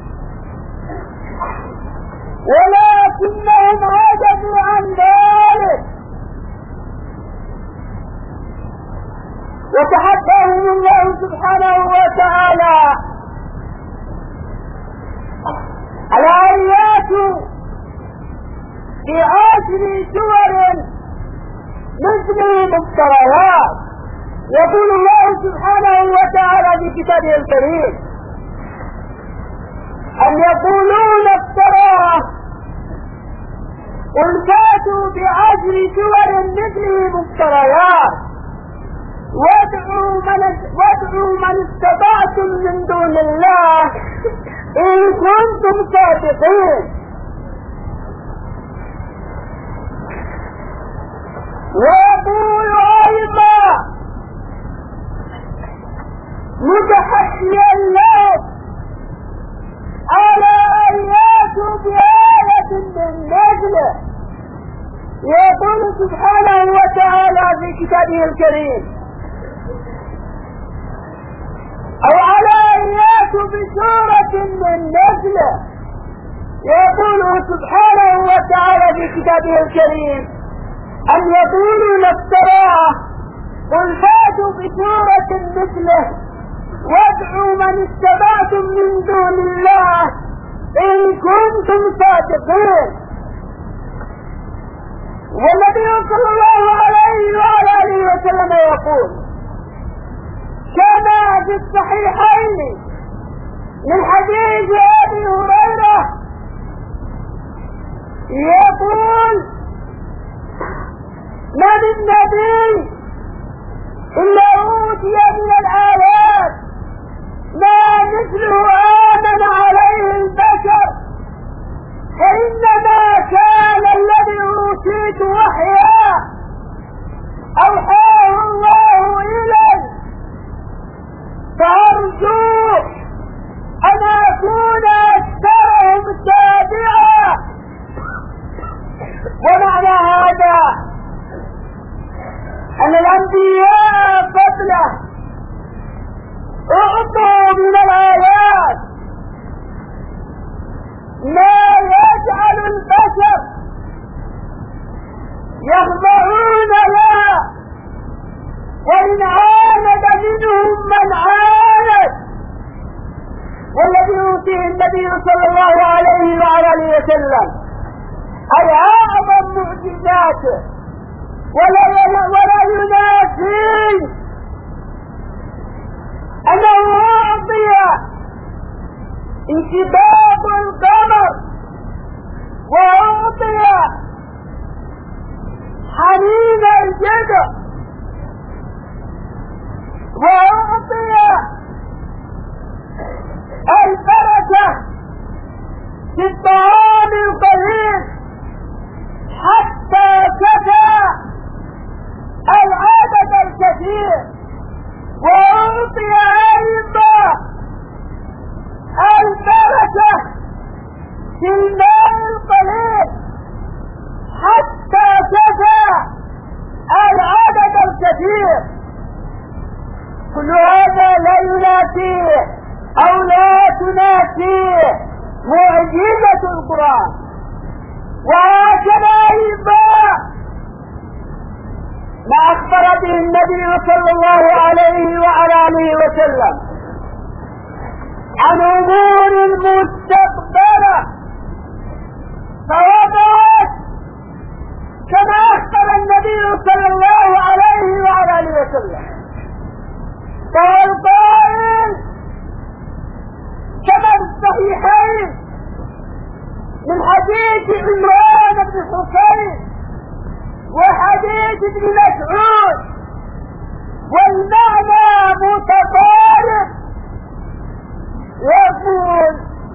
ولكنهم عجزوا عن ذلك وتحداهم الله سبحانه وتعالى على أن يأتوا ب10 سور مثل مفتريات. يقول الله سبحانه وتعالى في كتابه الكريم: أن يقولون افتراه قل فاتوا ب10 سور مثله مفتريات وادعوا من استطعتم من دون الله إن كنتم صادقين. ويقول أيضا متحديا له على أن يأتوا بآية من مثله. يقول سبحانه وتعالى في كتابه الكريم: أو على أن يأتوا بسورة من مثله. يقول سبحانه وتعالى في كتابه الكريم: أن يقولوا افتراه قل فاتوا بسورة مثله وادعوا من استطعتم من دون الله إن كنتم صادقين. والنبي صلى الله عليه وعلى آله وسلم يقول كما في الصحيحين من حديث أبي هريرة يقول: ما من نبي إلا أوتي من الآيات ما مثله آمن عليه البشر، فإنما كان الذي أوتيت وحيا أوحاه الله إلي، فأرجو أن أكون أكثرهم تابعا. ومعنى هذا أن الأنبياء قبله أعطوا من الآيات ما به النبي صلى الله عليه وعلى اله وسلم أي أعظم معجزاته، ولا ينافي أنه أعطي انشباب القمر، وأعطي حنين الجدع، وأعطي البركة في الطعام القليل حتى كفى العدد الكثير، وأعطي أيضا البركة في الماء القليل حتى كفى العدد الكثير. كل هذا لا ينافيه أو لا تنافيه معجزة القرآن. وهكذا أيضا ما أخبر به النبي صلى الله عليه وعلى آله وسلم عن أمور مستقبلة فوضعت كما أخبر النبي صلى الله عليه وعلى آله وسلم. فهو القائل كما في الصحيحين من حديث عمران بن حسين وحديث ابن مسعود والمعنى متقارب، يقول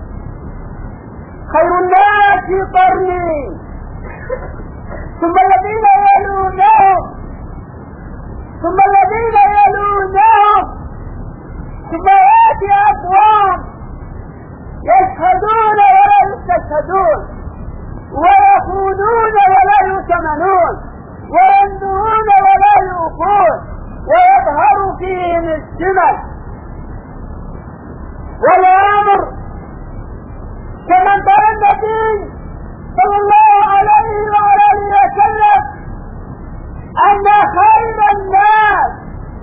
خير الناس قرني ثم الذين يلونهم ثم الذين يلونهم ثم يأتي أقوام يشهدون ولا يستشهدون ويخونون ولا يؤتمنون ويمنعون ولا يؤفون ويظهر فيهم السمن والأمر كما قال النبي صلى الله عليه وعلى آله وسلم أن خير الناس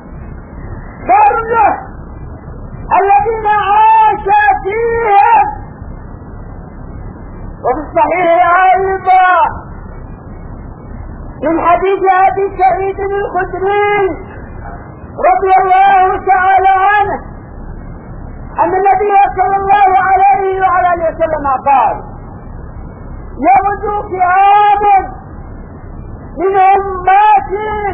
قرنه الذين عاش فيهم. وفي الصحيح أيضا من حديث أبي سعيد الخدري رضي الله تعالى عنه أن النبي صلى الله عليه وعلى آله وسلم قال يغدو فئام من أمتي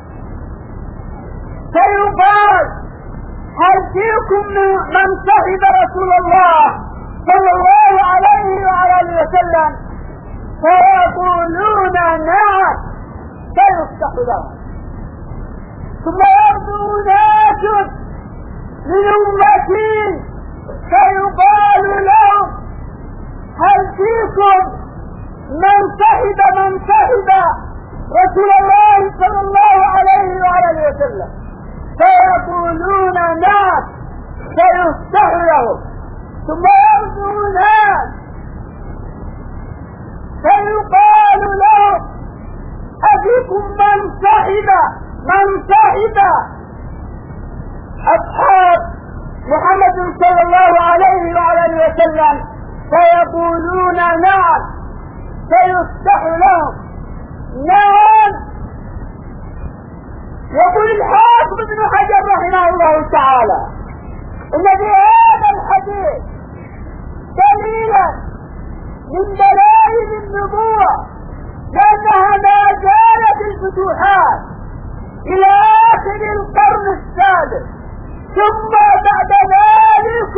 فيقال هل فيكم من صحب رسول الله صلى الله عليه وعلى آله وسلم؟ فيقولون نعم فيفتح لهم. ثم يغدو ناس من أمتي فيقال لهم هل فيكم من صحب رسول الله صلى الله عليه وعلى آله وسلم؟ فيقولون نعم فيفتح لهم. ثم يغدو ناس فيقال لهم أفيكم من صحب أصحاب محمد صلى الله عليه وعلى آله وسلم؟ فيقولون نعم فيفتح لهم. نعم. يقول الحافظ ابن حجر رحمه الله تعالى إن في هذا الحديث دليلا من دلائل النبوة لأنها ما زالت الفتوحات إلى آخر القرن السادس، ثم بعد ذلك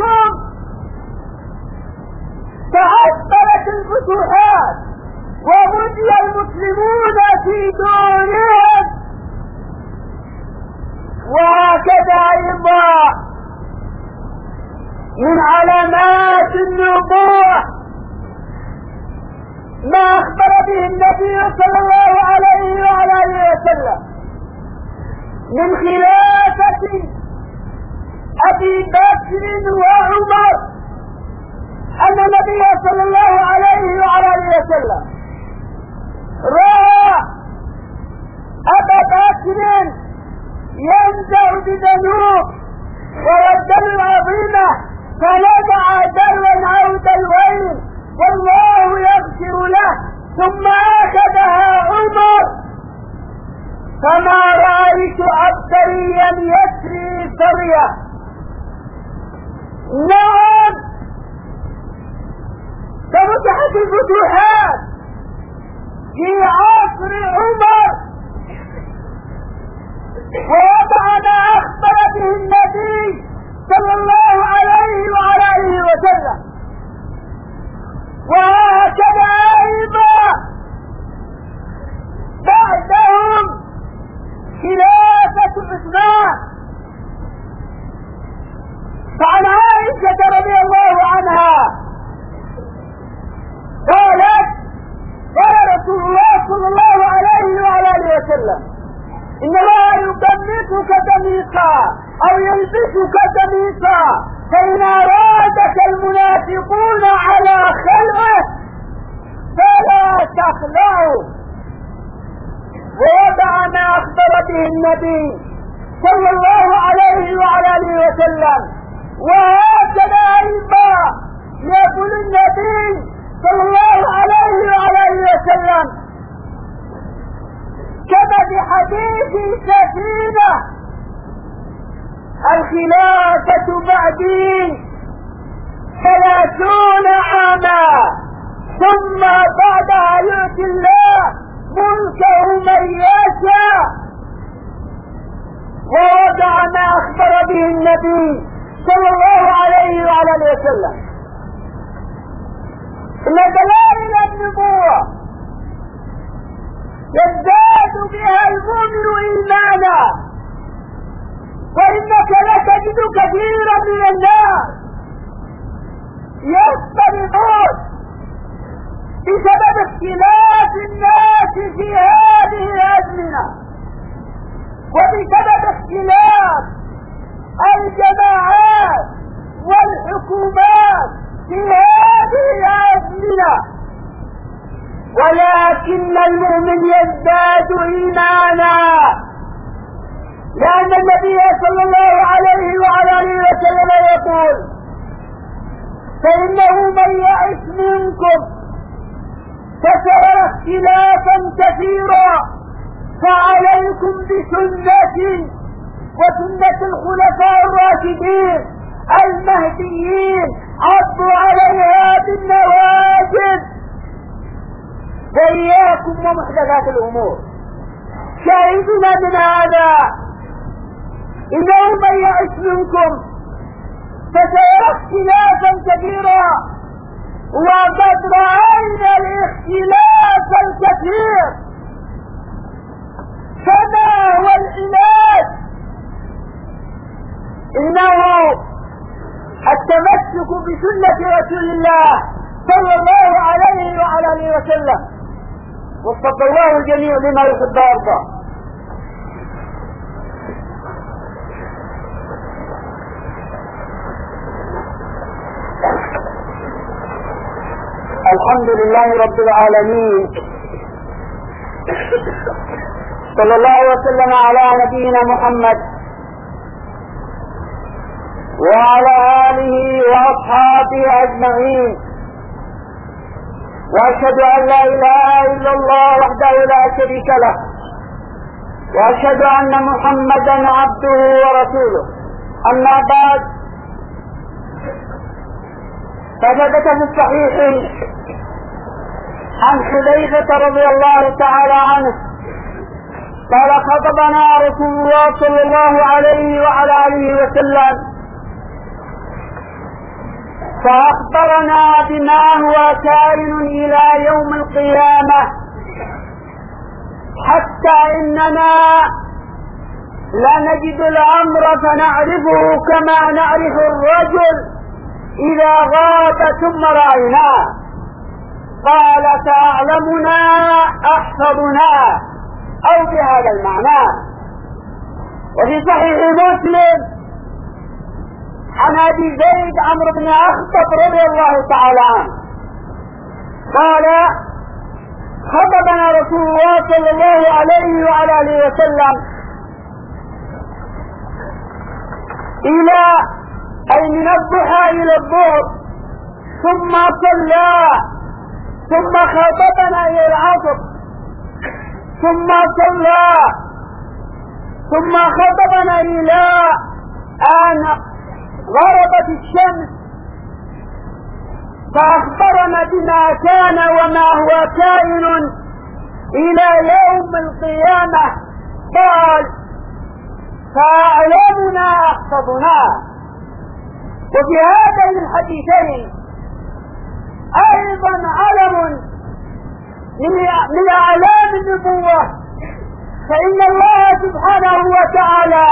تعطلت الفتوحات وغزي المسلمون في دورهم. وهكذا أيضا من علامات النبوة ما أخبر به النبي صلى الله عليه وعلى آله وسلم من خلافة أبي بكر وعمر أن النبي صلى الله عليه وعلى آله وسلم رأى أبا بكر ينزع بذنوب وهو الدم العظيمة فنزع دروا أو دلوين والله يغفر له، ثم أخذها عمر، فما رأيت عبقريا يسري سريه. نعم، ففتحت الفتوحات في عصر عمر، ووضع ما أخبر به النبي صلى الله عليه وعلى آله وسلم. وهكذا أيضا بعدهم خلافة عثمان. فعن عائشة رضي الله عنها قالت: قال رسول الله صلى الله عليه وعلى آله وسلم: إن الله يدمسك دميقا أو يلبسك دميقا، فإن أرادك المنافقون على خلعه فلا تخلعوا. ووضع ما أخبر به النبي صلى الله عليه وعلى آله وسلم. وهكذا أيضا يقول النبي صلى الله عليه وعلى آله وسلم كما في حديث سفينة: الخلافة بعدي 30 عاما، ثم بعدها يؤتي الله ملكه من يشاء. ووضع ما أخبر به النبي صلى الله عليه وعلى آله وسلم. إن دلائل النبوة يزداد بها المؤمن إيمانا، وإنك لتجد كثيرا من الناس يضطربون بسبب اختلاف الناس في هذه الأزمنة، وبسبب اختلاف الجماعات والحكومات في هذه الأزمنة. ولكن المؤمن يزداد إيمانا، لأن النبي صلى الله عليه وعلى آله وسلم يقول: فإنه من يعش منكم فسيرى اختلافا كثيرا، فعليكم بسنتي وسنة الخلفاء الراشدين المهديين، عضوا عليها بالنواجذ، وإياكم ومحدثات الأمور. شاهدنا من هذا: إنه من يعش منكم فسيرى اختلافا كثيرا، وقد رأينا الاختلاف الكثير. فما هو العلاج؟ إنه التمسك بسنة رسول الله صلى الله عليه وعلى آله وسلم. وفق الله الجميع لما يحب ويرضى. الحمد لله رب العالمين، صلى الله وسلم على نبينا محمد وعلى آله وأصحابه أجمعين. وأشهد أن لا إله إلا الله وحده لا شريك له، وأشهد أن محمدا عبده ورسوله. أما بعد، فثبت في الصحيح عن حذيفة رضي الله تعالى عنه قال: خطبنا رسول الله صلى الله عليه وعلى آله وسلم فأخبرنا بما هو كائن إلى يوم القيامة، حتى إننا لا نجد الأمر فنعرفه كما نعرف الرجل إذا غاب ثم رأيناه. قال: فأعلمنا أحفظنا، أو بهذا المعنى. وفي صحيح مسلم عن أبي زيد عمرو بن أخطب رضي الله تعالى عنه قال: خطبنا رسول الله صلى الله عليه وعلى آله وسلم إلى أي من الضحى إلى الظهر، ثم صلى، ثم خطبنا إلى العصر، ثم صلى، ثم خطبنا إلى أن غربت الشمس، فأخبرنا بما كان وما هو كائن إلى يوم القيامة. قال: فأعلمنا أحفظنا. وفي هذين الحديثين أيضا علم من أعلام النبوة، فإن الله سبحانه وتعالى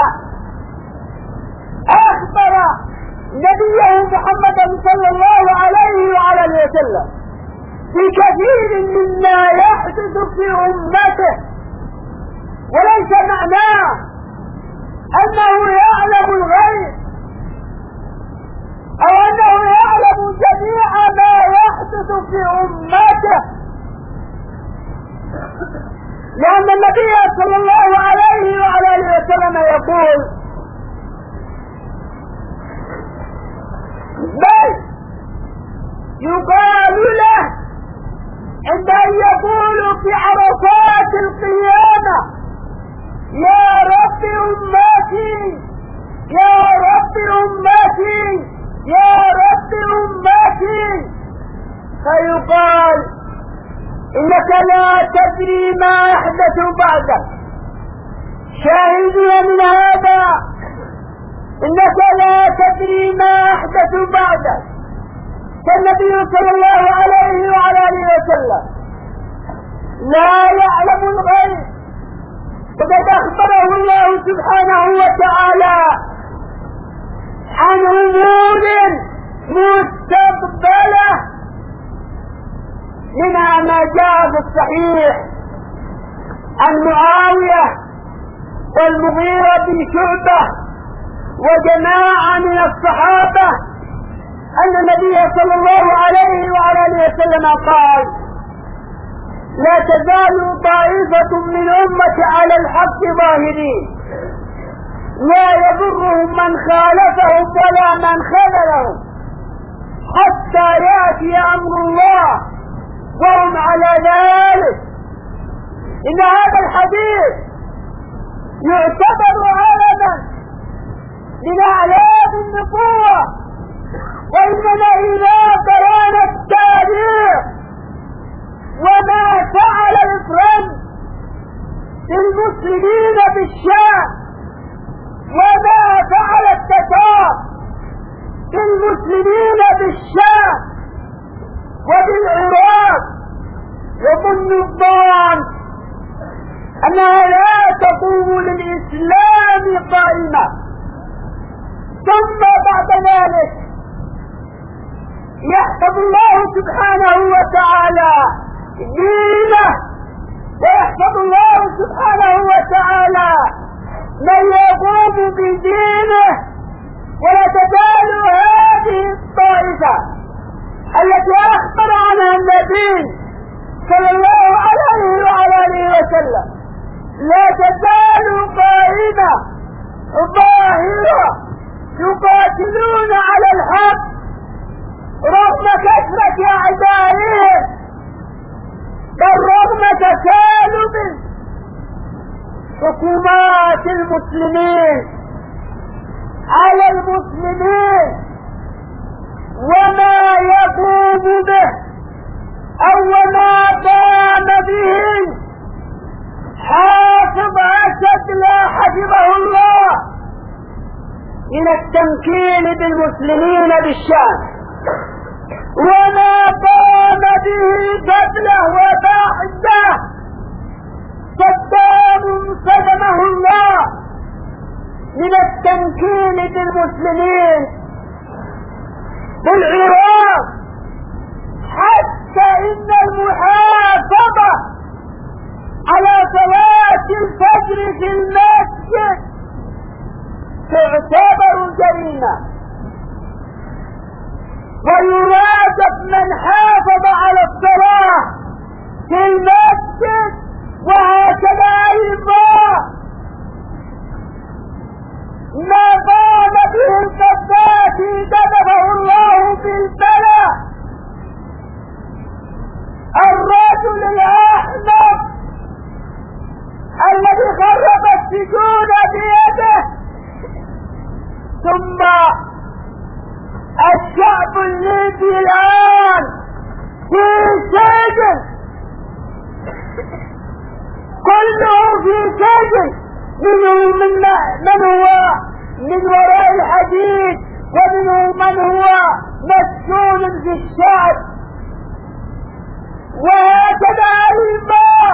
أخبر نبيه محمدا صلى الله عليه وعلى وسلم بكثير مما يحدث في أمته، وليس معناه أنه يعلم الغيب أو أنه يعلم جميع ما يحدث في أمته، لأن النبي صلى الله عليه وعلى وسلم يقول: بل يقال له عند أن يقول في عرفات القيامة: يا رب أمتي، يا رب أمتي، يا رب أمتي، فيقال: إنك لا تدري ما يحدث بعدك. شاهدنا من هذا: إنك لا تدري ما يحدث بعدك. فالنبي صلى الله عليه وعلى آله وسلم لا يعلم الغيب، وقد أخبره الله سبحانه وتعالى عن أمور مستقبلة، منها ما جاء في الصحيح عن معاوية والمغيرة بن شعبة وجماعة من الصحابة أن النبي صلى الله عليه وعلى آله وسلم قال: لا تزال طائفة من أمتي على الحق ظاهرين، لا يضرهم من خالفهم ولا من خذلهم، حتى يأتي أمر الله وهم على ذلك. إن هذا الحديث يعتبر علما من أعلام النبوة، وإننا إذا قرأنا التاريخ وما فعل الفرنس للمسلمين بالشام، وما فعل التتار للمسلمين بالشام وبالعراق، يظن الظان أنها لا تقوم للإسلام قائمة. ثم بعد ذلك يحفظ الله سبحانه وتعالى دينه، ويحفظ الله سبحانه وتعالى من يقوم بدينه. ولا تزال هذه الطائفة التي أخبر عنها النبي صلى الله عليه وعلى آله وسلم لا تزال قائمة ظاهرة يقاتلون على الحق رغم كثرة أعدائهم، بل رغم تسالب حكومات المسلمين على المسلمين وما يقوم به أو وما قام به حافظ أسد لا حفظه الله من التمكين بالمسلمين بالشام، وما قام به قبله وبعده صدام صدمه الله من التمكين بالمسلمين بالعراق، حتى إن المحافظة على صلاة الفجر في المسجد تعتبر جريمة، ويرادف من حافظ على الصلاة في المسجد. وهكذا أيضا ما قام به القذافي شاب ليبي الآن في سجن، كله في سجن، من هو من وراء الحديد، ومنهم من هو مسجون في الشعب. وهكذا أيضا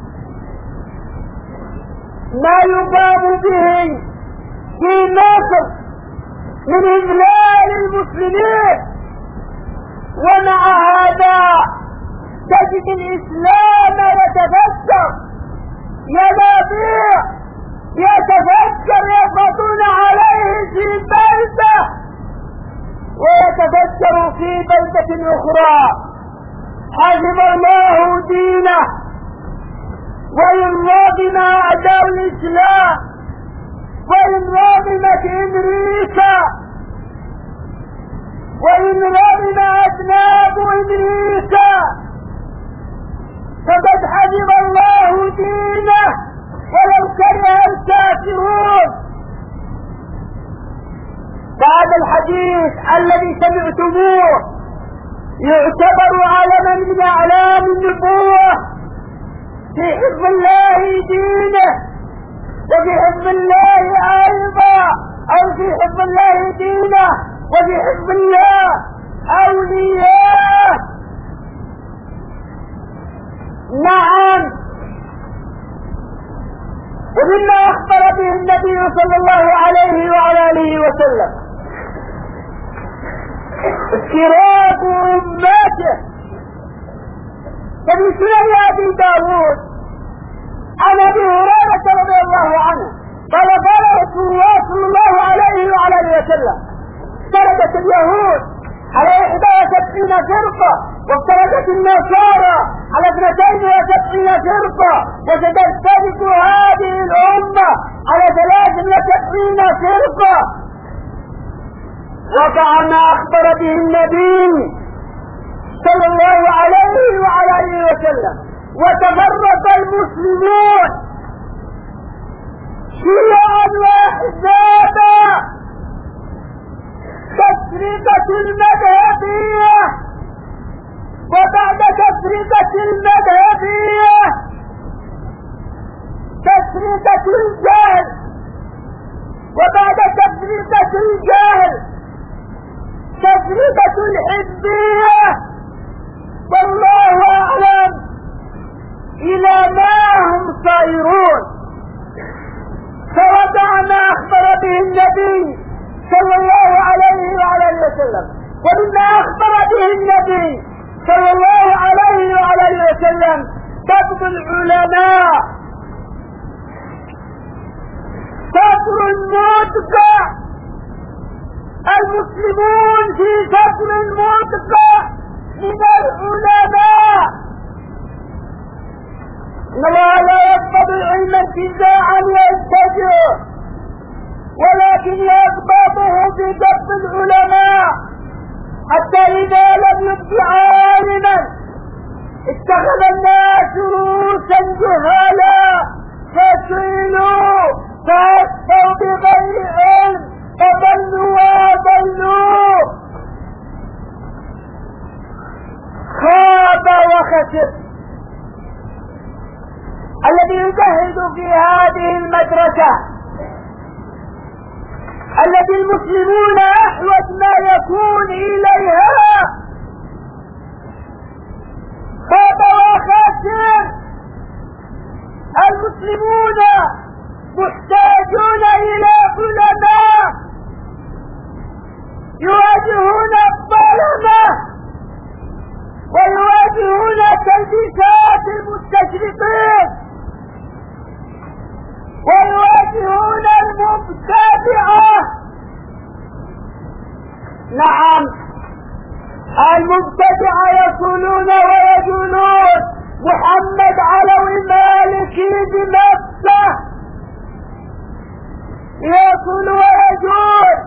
ما يقام به في مصر من إذلال المسلمين. ومع هذا تجد الإسلام يتفكر، ينابيع يتفكر، يسقطون عليه في بلدة ويتفكر في بلدة أخرى. حفظ الله دينه، وإن رغم أعداء الإسلام، وإن رغمت أمريكا، وإن رغم أذناب أمريكا، فقد حفظ الله دينه ولو كره الكافرون. هذا الحديث الذي سمعتموه يعتبر علما من أعلام النبوة في حفظ الله دينه، وفي حفظ الله أيضا، أو في حفظ الله دينه وفي حفظ الله أولياءه. نعم، ومما أخبر به النبي صلى الله عليه وعلى آله وسلم افتراق أمته. ففي سنن أبي داود عن أبي هريرة رضي الله عنه قال قال رسول الله صلى الله عليه وعلى آله وسلم افترقت اليهود على 71 فرقة، وافترقت النصارى على 72 فرقة، وستفترق هذه الأمة على 73 فرقة. وقع ما أخبر به النبي صلى الله عليه وعلى آله وسلم. وتفرق المسلمون شيعا وأحزابا، تفرقة المذهبية، وبعد تفرقة المذهبية تفرقة الجهل، وبعد تفرقة الجهل تفرقة الحزبية. والله أعلم إلى ما هم صائرون. فوضع ما أخبر به النبي صلى الله عليه وعلى آله وسلم. ومما أخبر به النبي صلى الله عليه وعلى آله وسلم قبض العلماء، سطر المدقع. المسلمون في سطر المدقع من العلماء. إن الله لا يقبض العلم انتزاعا وينتزعه، ولكن يقبضه بقبض العلماء، حتى إذا لم يبق عالما اتخذ الناس رؤوسا جهالا فسئلوا فأفتوا بغير علم فضلوا وأضلوا. خاب وخسر الذي يجاهد في هذه المدرسة التي المسلمون أحوج ما يكون إليها. خاب وخسر. المسلمون محتاجون إلى علماء يواجهون الظلمة ويواجهون تلبيسات المستشرقين ويواجهون المبتدعة. نعم، المبتدعة يقولون ويقولون محمد علوي مالكي بمكة، يقول ويقول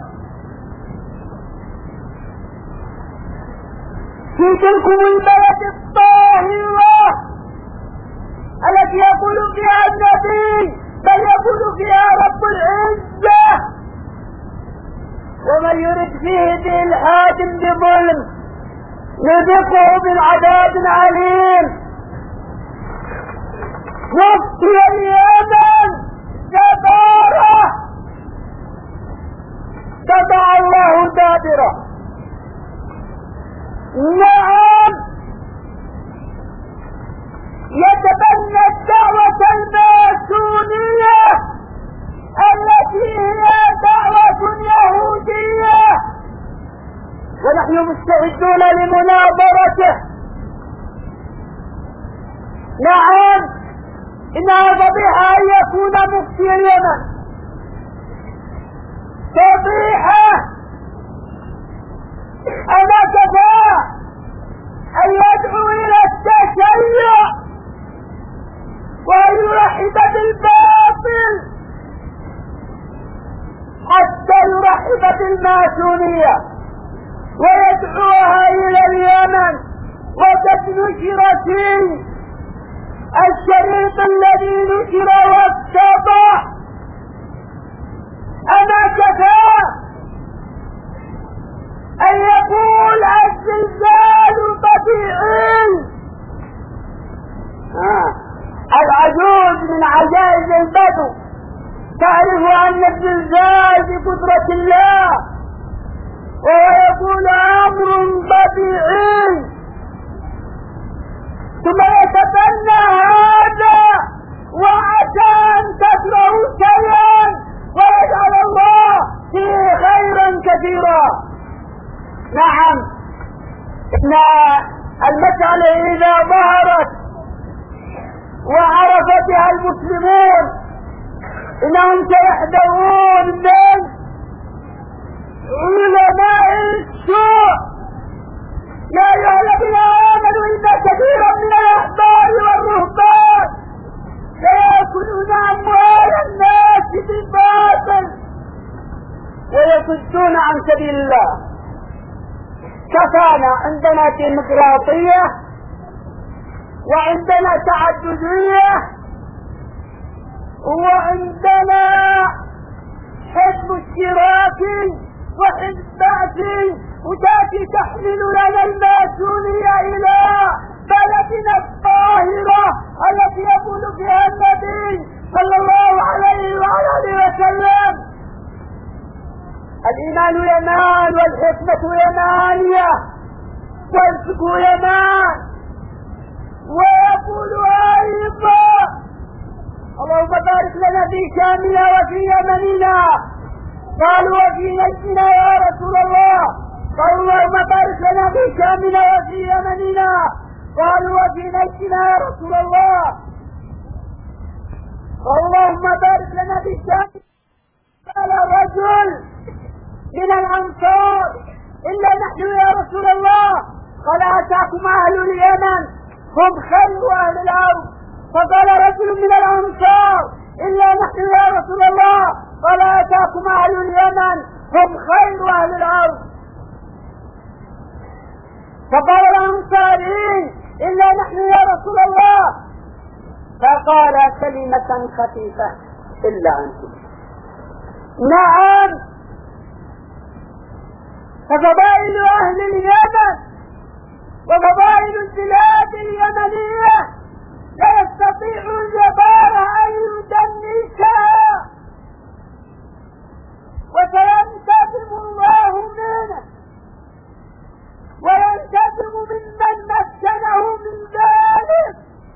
في تلكم البلد الطاهرة التي يقول فيها النبي بل يقول فيها رب العزة. ومن يرد فيه بإلحاد بظلم نذقه بالعذاب العليم. مفتي اليمن جبارة تبع الله دابرة. نعم يتبنى الدعوة الماسونية التي هي دعوة يهودية، ونحن مستعدون لمناظرته. نعم إنها فضيحة أن يكون مفتي اليمن، فضيحة. أما كفى أن يدعو إلى التشيع وأن يرحب بالباطل حتى يرحب بالماسونية ويدعوها إلى اليمن، وقد نشر فيه الشريط الذي نشر واتضح. أما كفى أن يقول الزلزال طبيعي. العجوز من عجائز البدو تعرف أن الزلزال بقدرة الله، وهو يقول أمر طبيعي، ثم يتبنى هذا وعسى أن تكرهوا شيئا ويجعل الله فيه خيرا كثيرا. نعم إن المسألة إذا ظهرت وعرفتها المسلمون إنهم سيحذرون من علماء السوء. يا أيها الذين آمنوا إن كثيرا من الأحبار والرهبان سيأكلون أموال الناس بالباطل ويصدون عن سبيل الله. كفانا عندنا ديمقراطية وعندنا تعددية وعندنا حزب اشتراكي وحزب بعثي، وتأتي تحمل لنا الماسونية إلى بلدنا الطاهرة التي يقول فيها النبي صلى الله عليه وعلى آله وسلم: الإيمان يمان والحكمة يمانية والفقه يمان. ويقول أيضا: اللهم بارك لنا في شامنا وفي يمننا. قالوا: وفي نجدنا يا رسول الله. قالوا: اللهم بارك لنا في شامنا وفي يمننا. قالوا: وفي نجدنا يا رسول الله. اللهم بارك لنا في شامنا. قال رجل من الأنصار: إلا نحن يا رسول الله. قال: أتاكم أهل اليمن هم خير أهل الأرض. فقال رجل من الأنصار: إلا نحن يا رسول الله. قال: أتاكم أهل اليمن هم خير أهل الأرض. فقال الأنصاري: إلا نحن يا رسول الله. فقال كلمة خفيفة: إلا أنتم. نعم، ففضائل أهل اليمن وفضائل البلاد اليمنية لا يستطيع الجبار أن يدنسها، وسينتقم الله منه وينتقم ممن مكنه من ذلك.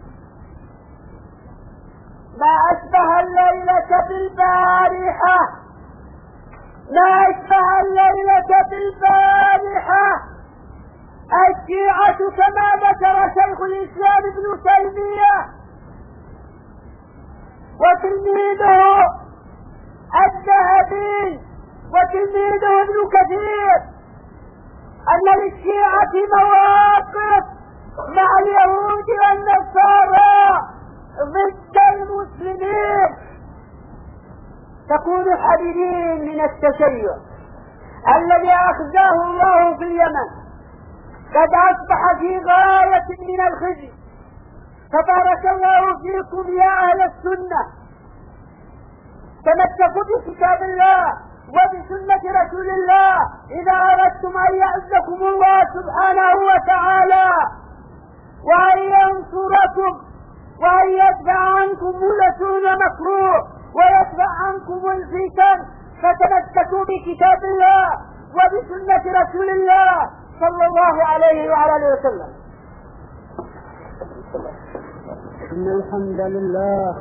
ما أشبه الليلة بالبارحة، ما أشبه الليلة بالبارحة. الشيعة كما ذكر شيخ الإسلام ابن تيمية وتلميذه الذهبي وتلميذه ابن كثير أن للشيعة مواقف مع اليهود والنصارى ضد المسلمين تكون حذرين من التشيع الذي أخزاه الله في اليمن. قد أصبح في غاية من الخزي. فبارك الله فيكم يا أهل السنة، تمسكوا بكتاب الله وبسنة رسول الله إذا أردتم أن يعزكم الله سبحانه وتعالى وأن ينصركم وأن يدفع عنكم السوء مكروه ويدفع عنكم الفتن، فتمسكوا بكتاب الله وبسنة رسول الله صلى الله عليه وعلى اله وسلم. إن الحمد لله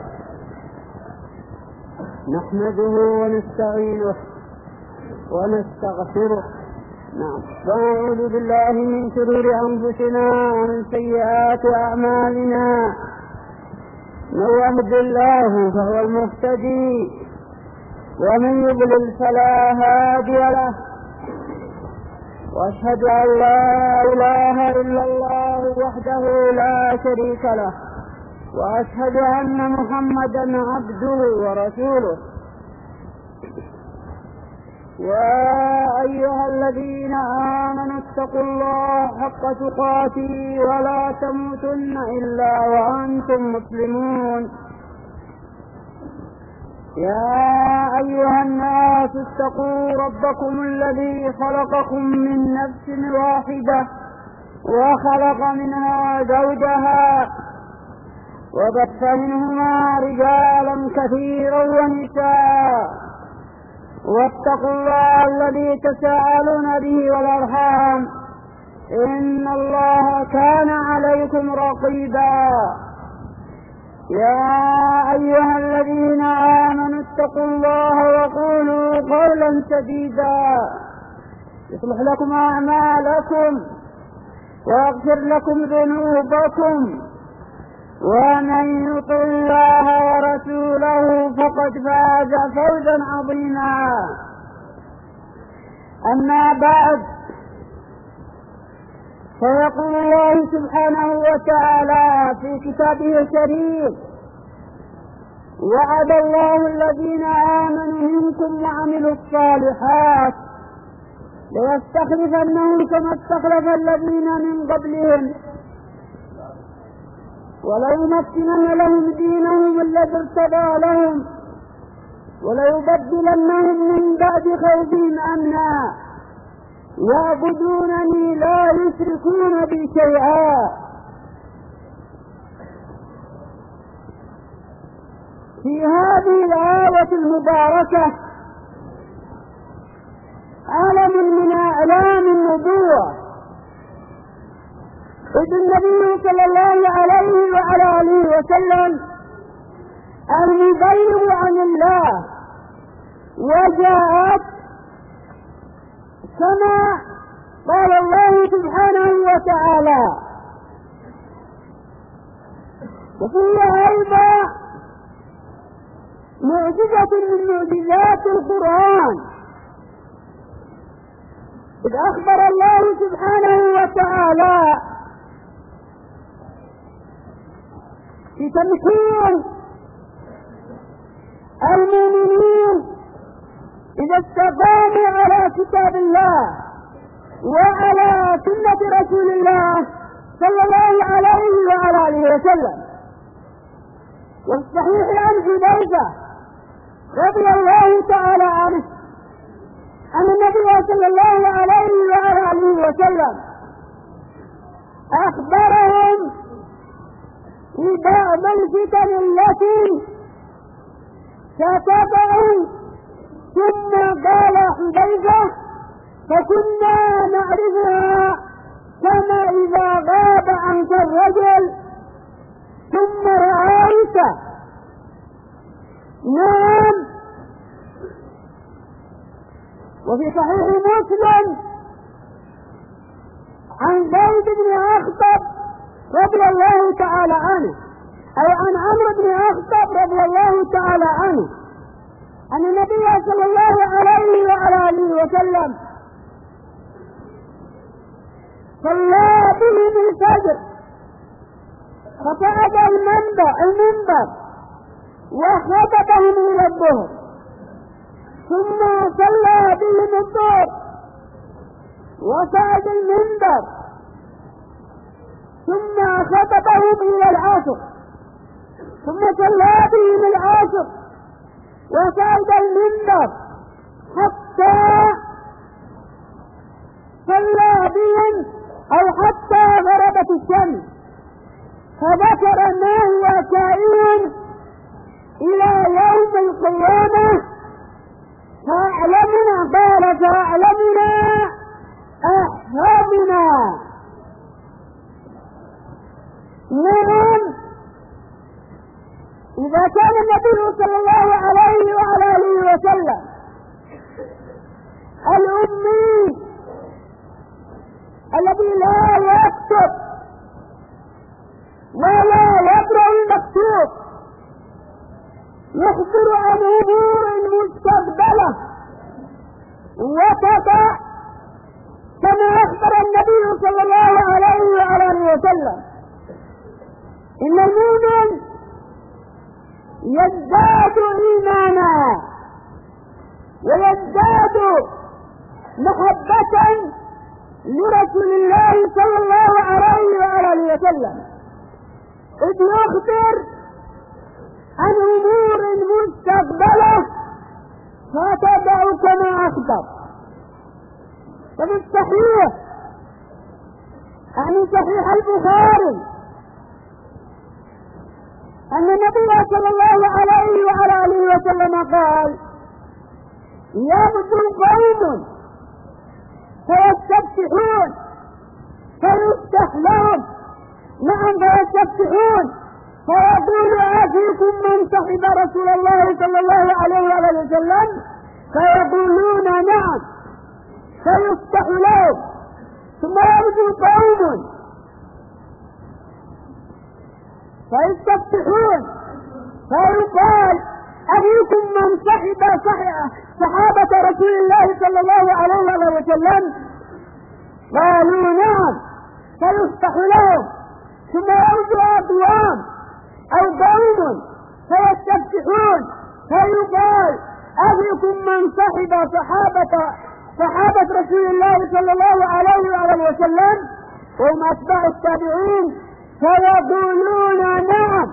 نحمده ونستعينه ونستغفره ونعوذ بالله من شرور أنفسنا ومن سيئات أعمالنا. من يهد الله فهو المهتدي ومن يضلل فلا هادي له، وأشهد أن لا إله إلا الله وحده لا شريك له، وأشهد أن محمدا عبده ورسوله. يا أيها الذين آمنوا اتقوا الله حق تقاته ولا تموتن إلا وأنتم مسلمون. يا أيها الناس اتقوا ربكم الذي خلقكم من نفس واحدة وخلق منها زوجها وبث منهما رجالا كثيرا ونساء، واتقوا الله الذي تساءلون به والأرحام إن الله كان عليكم رقيبا. يا أيها الذين آمنوا اتقوا الله وقولوا قولا سديدا يصلح لكم أعمالكم ويغفر لكم ذنوبكم، ومن يطع الله ورسوله فقد فاز فوزا عظيما. أما بعد، فيقول الله سبحانه وتعالى في كتابه الكريم: وعد الله الذين آمنوا منكم وعملوا الصالحات ليستخلفنهم كما استخلف الذين من قبلهم وليمكنن لهم دينهم الذي ارتضى لهم وليبدلنهم من بعد خوفهم أمنا يعبدونني لا يشركون بي شيئا. في هذه الآية المباركة علم من أعلام النبوة، إذ النبي صلى الله عليه وعلى آله وسلم المبلغ عن الله، وجاءت كما قال الله سبحانه وتعالى. وفيها أيضا معجزة من معجزات القرآن، إذ أخبر الله سبحانه وتعالى في تمكين المؤمنين إذا استقاموا على كتاب الله وعلى سنة رسول الله صلى الله عليه وعلى آله وسلم. والصحيح عن حذيفة رضي الله تعالى عنه أن النبي صلى الله عليه وعلى آله وسلم أخبرهم ببعض الفتن التي ستقع، ثم قال حذيفة: فكنا نعرفها كما إذا غاب عنك الرجل ثم رأيت. نعم. وفي صحيح مسلم عن زيد بن أخطب رضي الله تعالى عنه، أي عن عمرو بن أخطب رضي الله تعالى عنه، أن النبي صلى الله عليه وعلى آله وسلم صلى بهم الفجر فصعد المنبر وخطبهم إلى الظهر، ثم صلى بهم الظهر وصعد المنبر، ثم خطبهم إلى العصر، ثم صلى بهم العصر وصعد المنبر حتى حتى صلى بهم أو حتى غربت الشمس، فذكر ما هو كائن إلى يوم القيامة. فأعلمنا قال فأعلمنا أحفظنا. نعم، إذا كان النبي صلى الله عليه وعلى آله وسلم الأمي الذي لا يكتب ولا يقرأ المكتوب يخبر عن أمور مستقبلة وتقع كما أخبر النبي صلى الله عليه وعلى آله وسلم إن المؤمن يزداد إيمانا ويزداد محبة لرسول الله صلى الله عليه وعلى آله وسلم، إذ يخبر عن أمور مستقبلة فتدع كما أخبر. ففي الصحيح يعني صحيح البخاري أن النبي صلى الله عليه وعلى آله وسلم قال: يغدو قوم فيستفتحون فيفتح لهم، نعم فيستفتحون فيقول: أفيكم من صحب رسول الله صلى الله عليه وآله وسلم؟ فيقولون: نعم، فيفتح لهم. ثم يغدو قوم فيستفتحون فيقال: أفيكم من صحب صحابة رسول الله صلى الله عليه وسلم؟ قالوا: نعم، فيفتح لهم. ثم يرجع أقوام أو قوم فيستفتحون فيقال: أفيكم من صحب صحابة رسول الله صلى الله عليه وسلم؟ وهم أتباع التابعين، فيقولون: نعم.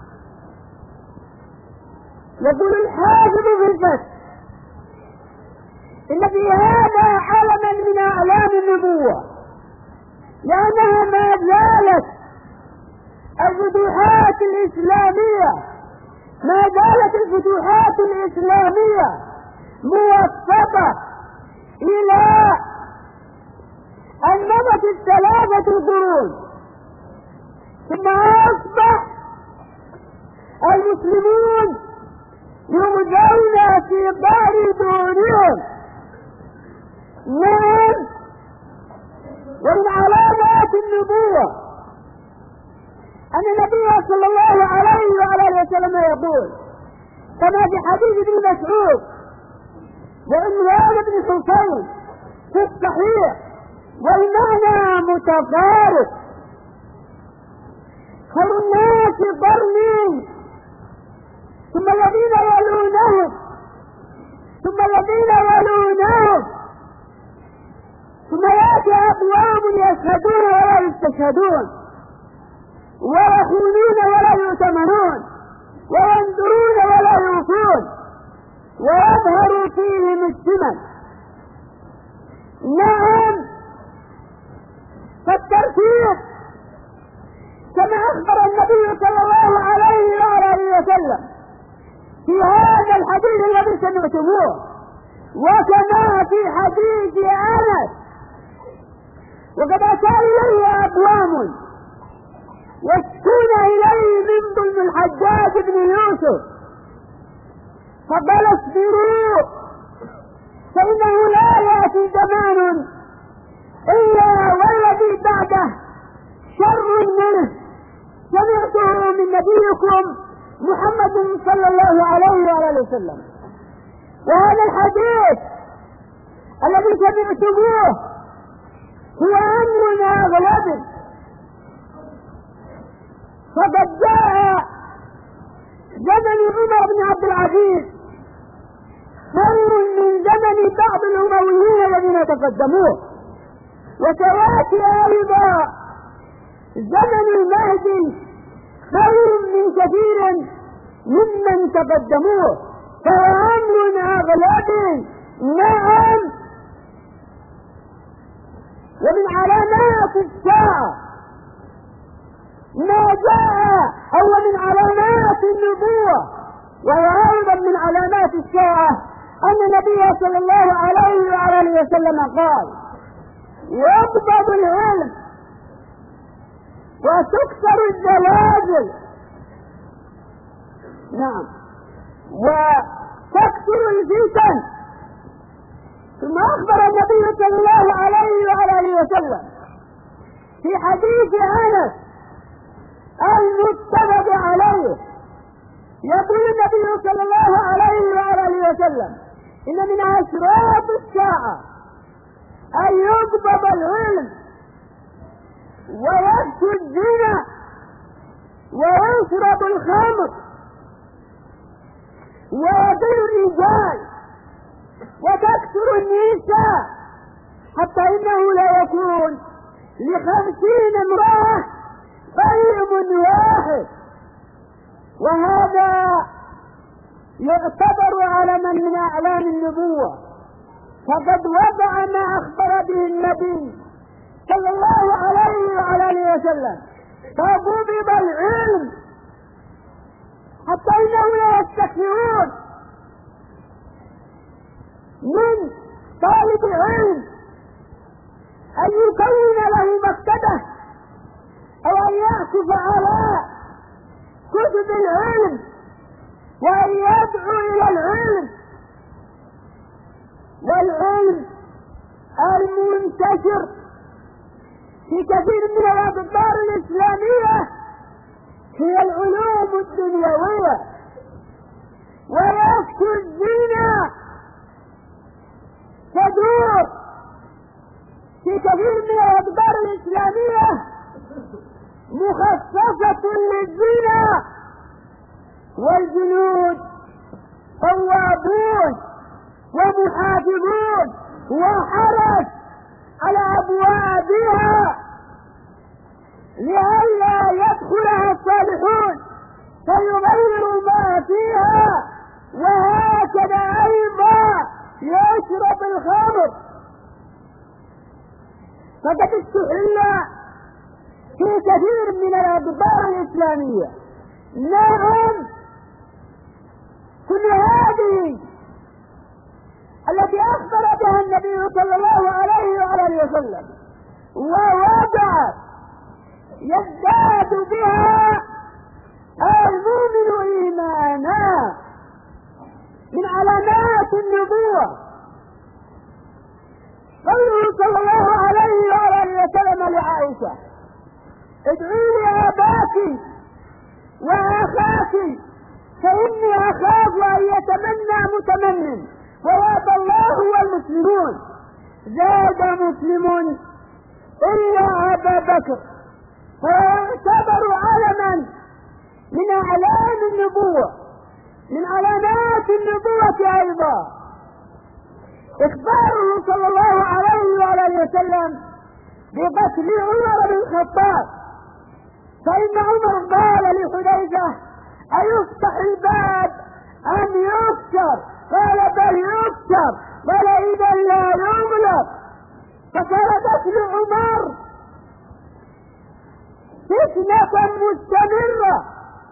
يقول الحافظ في الفتح: إن في هذا علما من أعلام النبوة، لأنها ما زالت الفتوحات الإسلامية موفقة إلى أن مضت 3 قرون، ثم أصبح المسلمون يمضون في ظهر دونهم. نعم، ومن علامات النبوة أن النبي صلى الله عليه وعلى وسلم يقول كما في حديث ابن مسعود وعمران بن حسين في الصحيح والمعنى متفارق: خير الناس قرني ثم الذين يلونهم ثم الذين يلونهم ثم يأتي أقوام يشهدون ولا يستشهدون ويخونون ولا يؤتمنون وينذرون ولا يوفون ويظهر فيهم السمن. نعم، فالترتيب كما أخبر النبي صلى الله عليه وآله وسلم في هذا الحديث الذي سمعتموه، وكما في حديث أنس: وقد أتى إليه أقوام يشكون إليه من ظلم الحجاج بن يوسف، فقال: اصبروا فإنه لا يأتي زمان إلا والذي بعده شر منه، سمعته من نبيكم محمد صلى الله عليه وآله وسلم. وهذا الحديث الذي سمعتموه هو أمر أغلب، فقد جاء زمن عمر بن عبد العزيز خير من زمن بعض الأمويين الذين تقدموه، وسيأتي أيضا زمن المهدي خير من كثير ممن تقدموه، فهو أمر أغلب نعم، ومن علامات الساعة ما جاء هو من علامات النبوة، وهو أيضا من علامات الساعة أن النبي صلى الله عليه وآله وسلم قال: يقبض العلم وتكسر الزلازل، نعم، وتكسر الفتن. ثم أخبر النبي صلى الله عليه وآله وسلم في حديث أنس المتفق عليه، يقول النبي صلى الله عليه وآله وسلم: إن من أشراط الساعة أن يقبض العلم ويفشو الزنا ويشرب الخمر ويضل الرجال وتكثر النساء، حتى إنه لا يكون ل50 امرأة قيم واحد. وهذا يعتبر علما من أعلام النبوة، فقد وضع ما أخبر به النبي صلى الله عليه وآله وسلم، فقبض العلم حتى إنه لا يستكثرون من طالب العلم أن يكون له مكتبة أو أن يعكف على كتب العلم وأن يدعو إلى العلم. والعلم المنتشر في كثير من الأقطار الإسلامية هي العلوم الدنيوية، ويكثر الزنا تدور في كثير من الأقطار الإسلامية مخصصة للزنا، والجنود طوابون ومحافظون وحرس على أبوابها لئلا يدخلها الصالحون فيغيروا ما فيها. وهكذا أيضا يشرب الخمر، فقد استحل في كثير من الأقطار الإسلامية. نعم، كل هذه التي أخبر بها النبي صلى الله عليه وآله وسلم ووضع يزداد بها المؤمن إيمانا من علامات النبوة. قوله صلى الله عليه وآله وسلم لعائشة: ادعي لي أباك وأخاك فإني أخاف أن يتمنى متمن ويأبى الله والمسلمون. زاد مسلم إلا أبا بكر، فيعتبر علما من أعلام النبوة، من علامات النبوة أيضا إخباره صلى الله عليه وآله وسلم بقتل عمر بن الخطاب، فإن عمر قال لحذيفة: أيفتح الباب أم يكسر؟ قال: بل يكسر. قال: إذا لا يغلق. فكان قتل عمر فتنة مستمرة،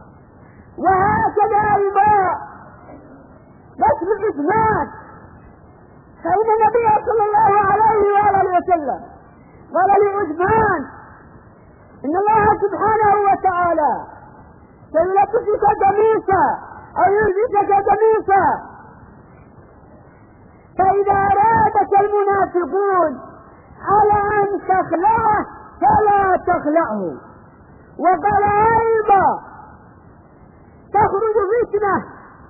وهكذا أيضا قتل عثمان، فإن النبي صلى الله عليه وآله وسلم قال لعثمان: إن الله سبحانه وتعالى سيلبسك قميصا أو يلبسك قميصا، فإذا أرادك المنافقون على أن تخلعه فلا تخلعه. وقال أيضا: تخرج فتنة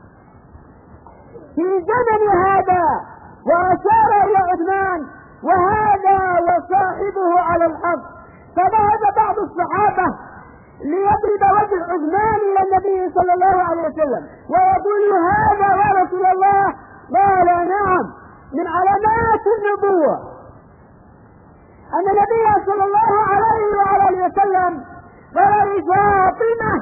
في زمن هذا، وأشار إلى عثمان وهذا وصاحبه على الحق. فذهب بعض الصحابة ليضرب وجه عثمان إلى النبي صلى الله عليه وسلم ويقول: هذا يا رسول الله. قال: نعم، من علامات النبوة أن النبي صلى الله عليه وآله وسلم قال لفاطمة: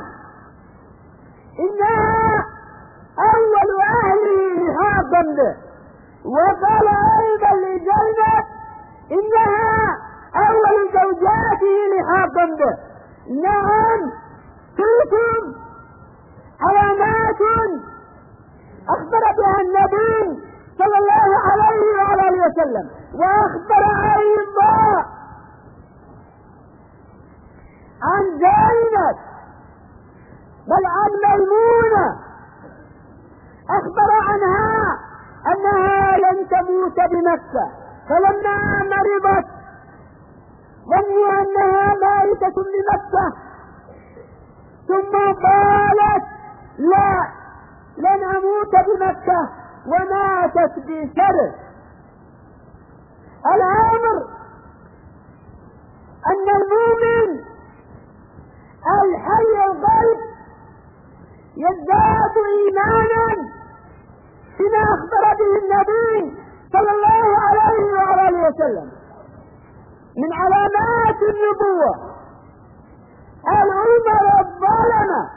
إنها أول أهلي لحاقا به، وقال أيضا لزينب إنها أول زوجاته لحاقا به. نعم، تلكم علامات أخبر بها النبي صلى الله عليه وعلى آله وسلم، وأخبر أيضا عن زينب بل عن ميمونة، أخبر عنها أنها لن تموت بمكة، فلما مرضت ظنوا أنها مائتة بمكة، ثم قالت لا، لن أموت بمكة، وماتت بسرب. الأمر أن المؤمن الحي القلب يزداد إيمانا بما أخبر به النبي صلى الله عليه وعلى آله وسلم. من علامات النبوة الأمر الظلمة،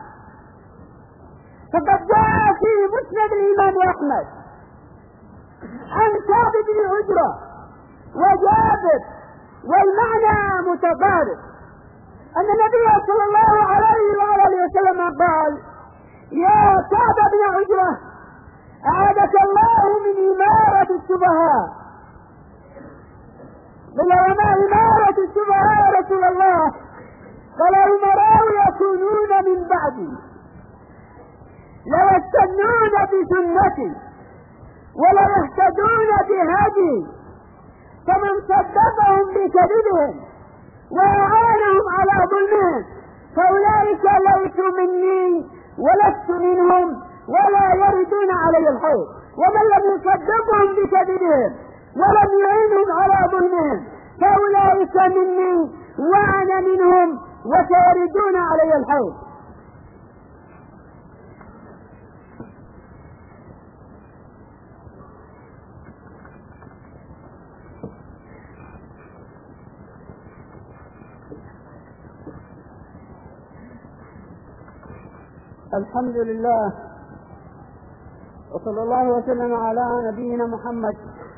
فقد جاء في مسند الإمام أحمد عن كعب بن عجرة وجابر والمعنى متقارب أن النبي صلى الله عليه وعلى آله وسلم قال: يا كعب بن عجرة، أعاذك الله من إمارة السفهاء. قال: وما إمارة السفهاء يا رسول الله؟ قال: الأمراء يكونون من بعدي لا يستنون بسنتي ولا يهتدون بهدي، فمن صدقهم بكذبهم وأعانهم على ظلمهم فأولئك ليسوا مني ولست منهم ولا يردون علي الحوض، ومن لم يصدقهم بكذبهم ولم يعينهم على ظلمهم فأولئك مني وأنا منهم وسيردون علي الحوض. الحمد لله، وصلى الله وسلم على نبينا محمد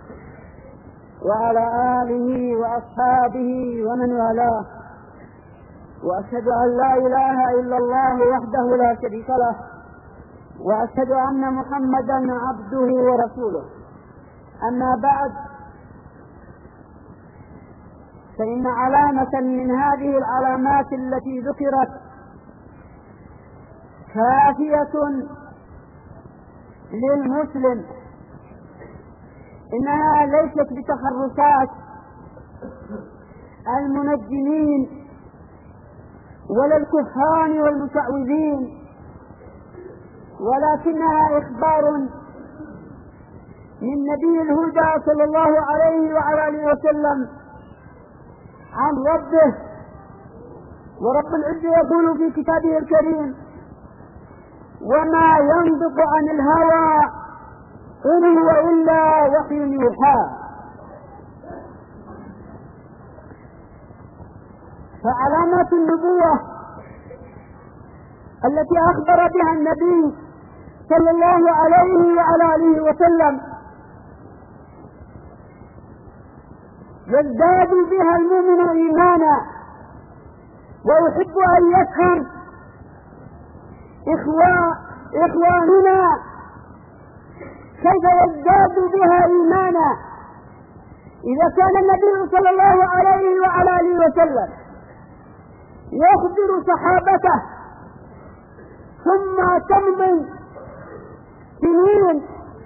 وعلى آله وأصحابه ومن والاه، وأشهد أن لا إله إلا الله وحده لا شريك له، وأشهد أن محمدا عبده ورسوله. أما بعد، فإن علامة من هذه العلامات التي ذكرت كافية للمسلم، إنها ليست بتحركات المنجمين ولا الكهان والمشعوذين، ولكنها إخبار من نبي الهدى صلى الله عليه وعلى آله وسلم عن ربه. ورب العزة يقول في كتابه الكريم: وما ينطق عن الهوى إن هو إلا وحي يوحى. فعلامات النبوة التي أخبر بها النبي صلى الله عليه وعلى آله وسلم يزداد بها المؤمن إيمانا ويحب أن يفهم إخواننا كيف يزداد بها إيمانا. إذا كان النبي صلى الله عليه وعلى آله وسلم يخبر صحابته ثم تمضي سنين،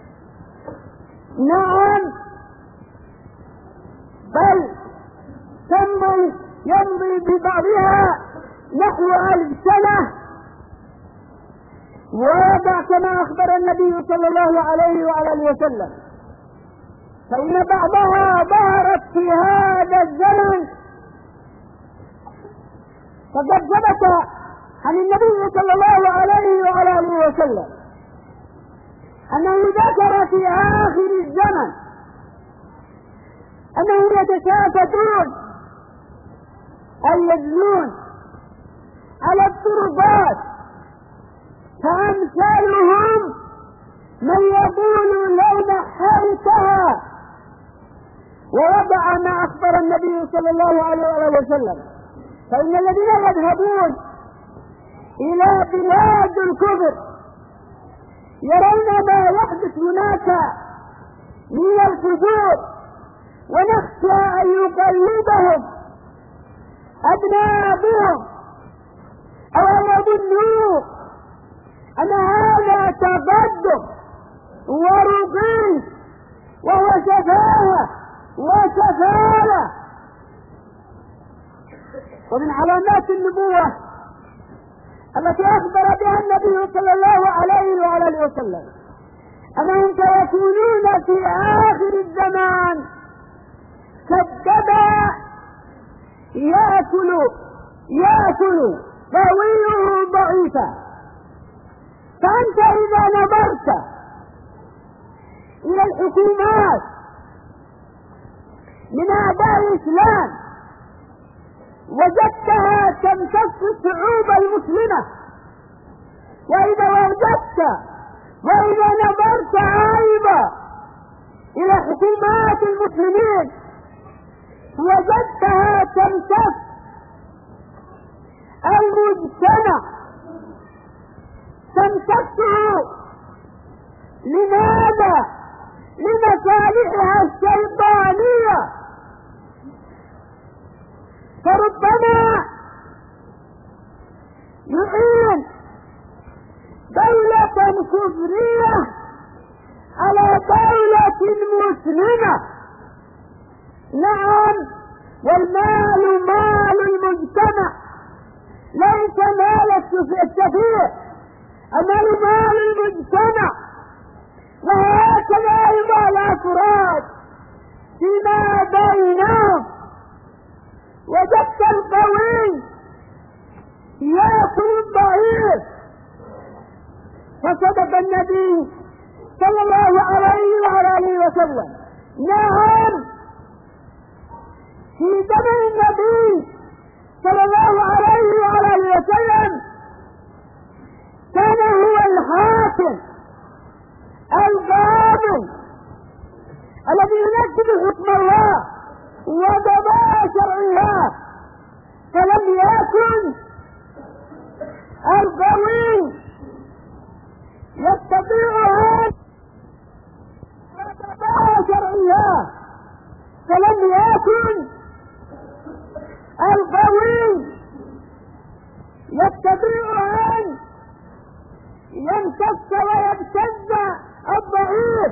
نعم، بل يمضي ببعضها نحو 1000 سنة، ويضع كما أخبر النبي صلى الله عليه وعلى آله وسلم، فإن بعضها ظهرت في هذا الزمن. فقد ثبت عن النبي صلى الله عليه وعلى آله وسلم أنه ذكر في آخر الزمن أنهم يتشافتون أي يجلون على الطرقات، فأمثالهم من يقول لو نحرتها ووضع ما أخبر النبي صلى الله عليه وسلم، فإن الذين يذهبون إلى بلاد الكفر يرون ما يحدث هناك من الفجور، ونخشى أن يقلدهم أبناؤهم أو أن يظنوا أن هذا تقدم ورقي وهو سفاهة وسفالة. ومن علامات النبوة التي أخبر بها النبي صلى الله عليه وعلى وسلم أنهم سيكونون في آخر الزمان كالدبا يأكل قويه ضعيفا. فأنت إذا نظرت إلى الحكومات من أعداء الإسلام وجدتها تمتص الشعوب المسلمة، وإذا نظرت أيضا إلى حكومات المسلمين وجدتها تمتص المجتمع، تمتصه. لماذا؟ لمصالحها الشيطانية. فربما يعين دولة كفرية على دولة مسلمة. نعم، والمال مال المجتمع، ليس مال السفيه، المال مال المجتمع. وهكذا أيضا الأفراد فيما بينهم. وجدت القوي يأكل الضعيف. فصدق النبي صلى الله عليه وآله وسلم. نعم، في زمن النبي صلى الله عليه وآله وسلم كان هو الحاكم القاضي الذي ينفذ حكم الله وقضاء شرع الله. فلم يكن القوي يستطيع أن وقضاء شرع الله، فلم يكن القوي يستطيع أن يمتص ويبتز الضعيف.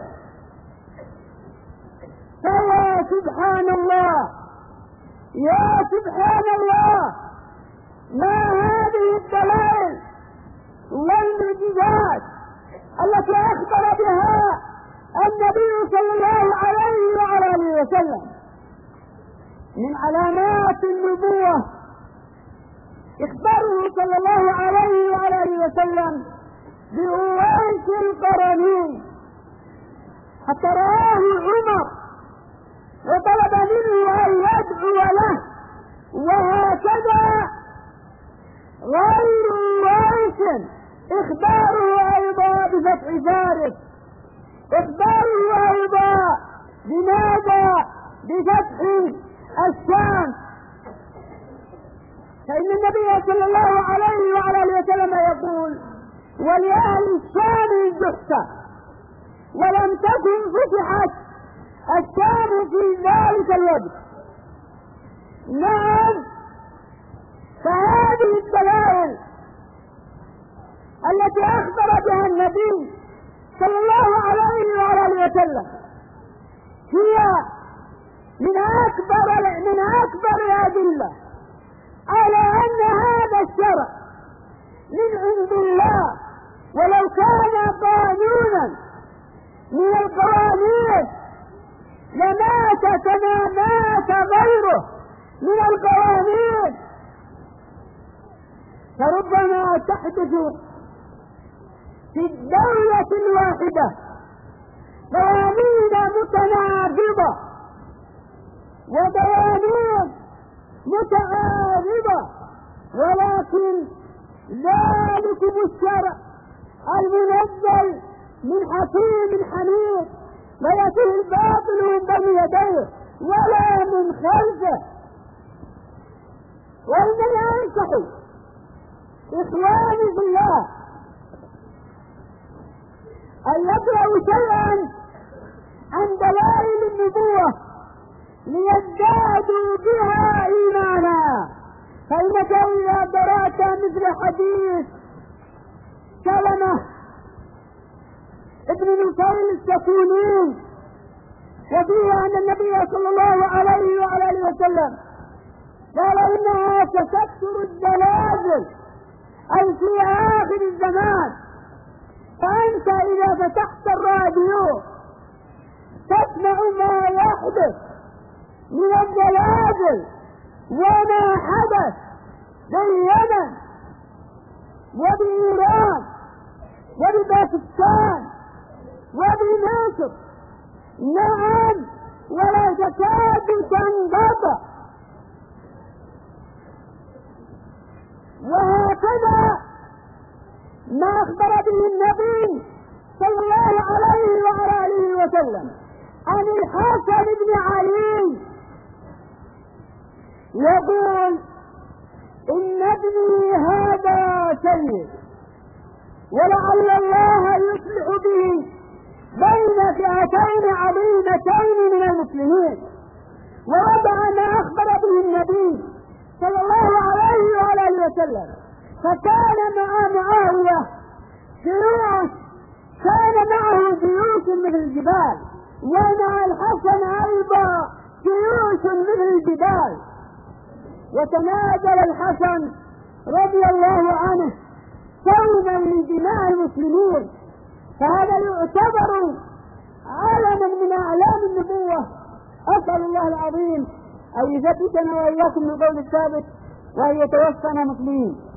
فيا سبحان الله، يا سبحان الله، ما هذه الدلائل والمعجزات التي أخبر بها النبي صلى الله عليه وآله وسلم. من علامات النبوة إخباره صلى الله عليه وآله وسلم بأويس القرني، حتى رآه عمر وطلب منه أن يدعو له. وهكذا غير أويس إخباره أيضا بفتح فارس، إخباره أيضا بماذا؟ بفتح الشام. فإن النبي صلى الله عليه وآله وسلم يقول: ولأهل الشام الجحفة، ولم تكن فتحت الشام في ذلك الوقت. نعم، فهذه الدلائل التي أخبر بها النبي صلى الله عليه وآله وسلم هي من أكبر الأدلة على أن هذا الشرع من عند الله، ولو كان قانونا من القوانين لمات كما مات غيره من القوانين. فربما تحدث في الدولة الواحدة قوانين متناقضة وقوانين متعارضة، ولكن ذلكم الشرع المنزل من حكيم حميد لا يأتيه الباطل من بين يديه ولا من خلفه. وإنني أنصح إخواني في الله أن يقرأوا شيئا عن دلائل النبوة ليزدادوا بها إيمانا. فإنك إذا قرأت مثل حديث سلمة ابن نفيل السكوني وفيه أن النبي صلى الله عليه وعلى آله وسلم قال إنها تكثر الزلازل أي في آخر الزمان، فأنت إذا فتحت الراديو تسمع ما يحدث من الزلازل وما حدث باليمن وبإيران وبباكستان وبمصر. نعم، ولا تكاد تنقطع. وهكذا ما أخبر به النبي صلى الله عليه وعلى آله وسلم عن الحسن بن علي يقول إن ابني هذا سيد ولعل الله يصلح به بين فئتين عظيمتين من المسلمين. ووضع ما أخبر به النبي صلى الله عليه وعلى آله وسلم. فكان مع معاوية جيوش، كان معه جيوش مثل الجبال، ومع الحسن أيضا جيوش مثل الجبال. وتنازل الحسن رضي الله عنه صوما لدماء المسلمين، فهذا يعتبر علما من أعلام النبوة. أسأل الله العظيم أن يثبتنا وإياكم بالقول الثابت وأن يتوفنا مسلمين.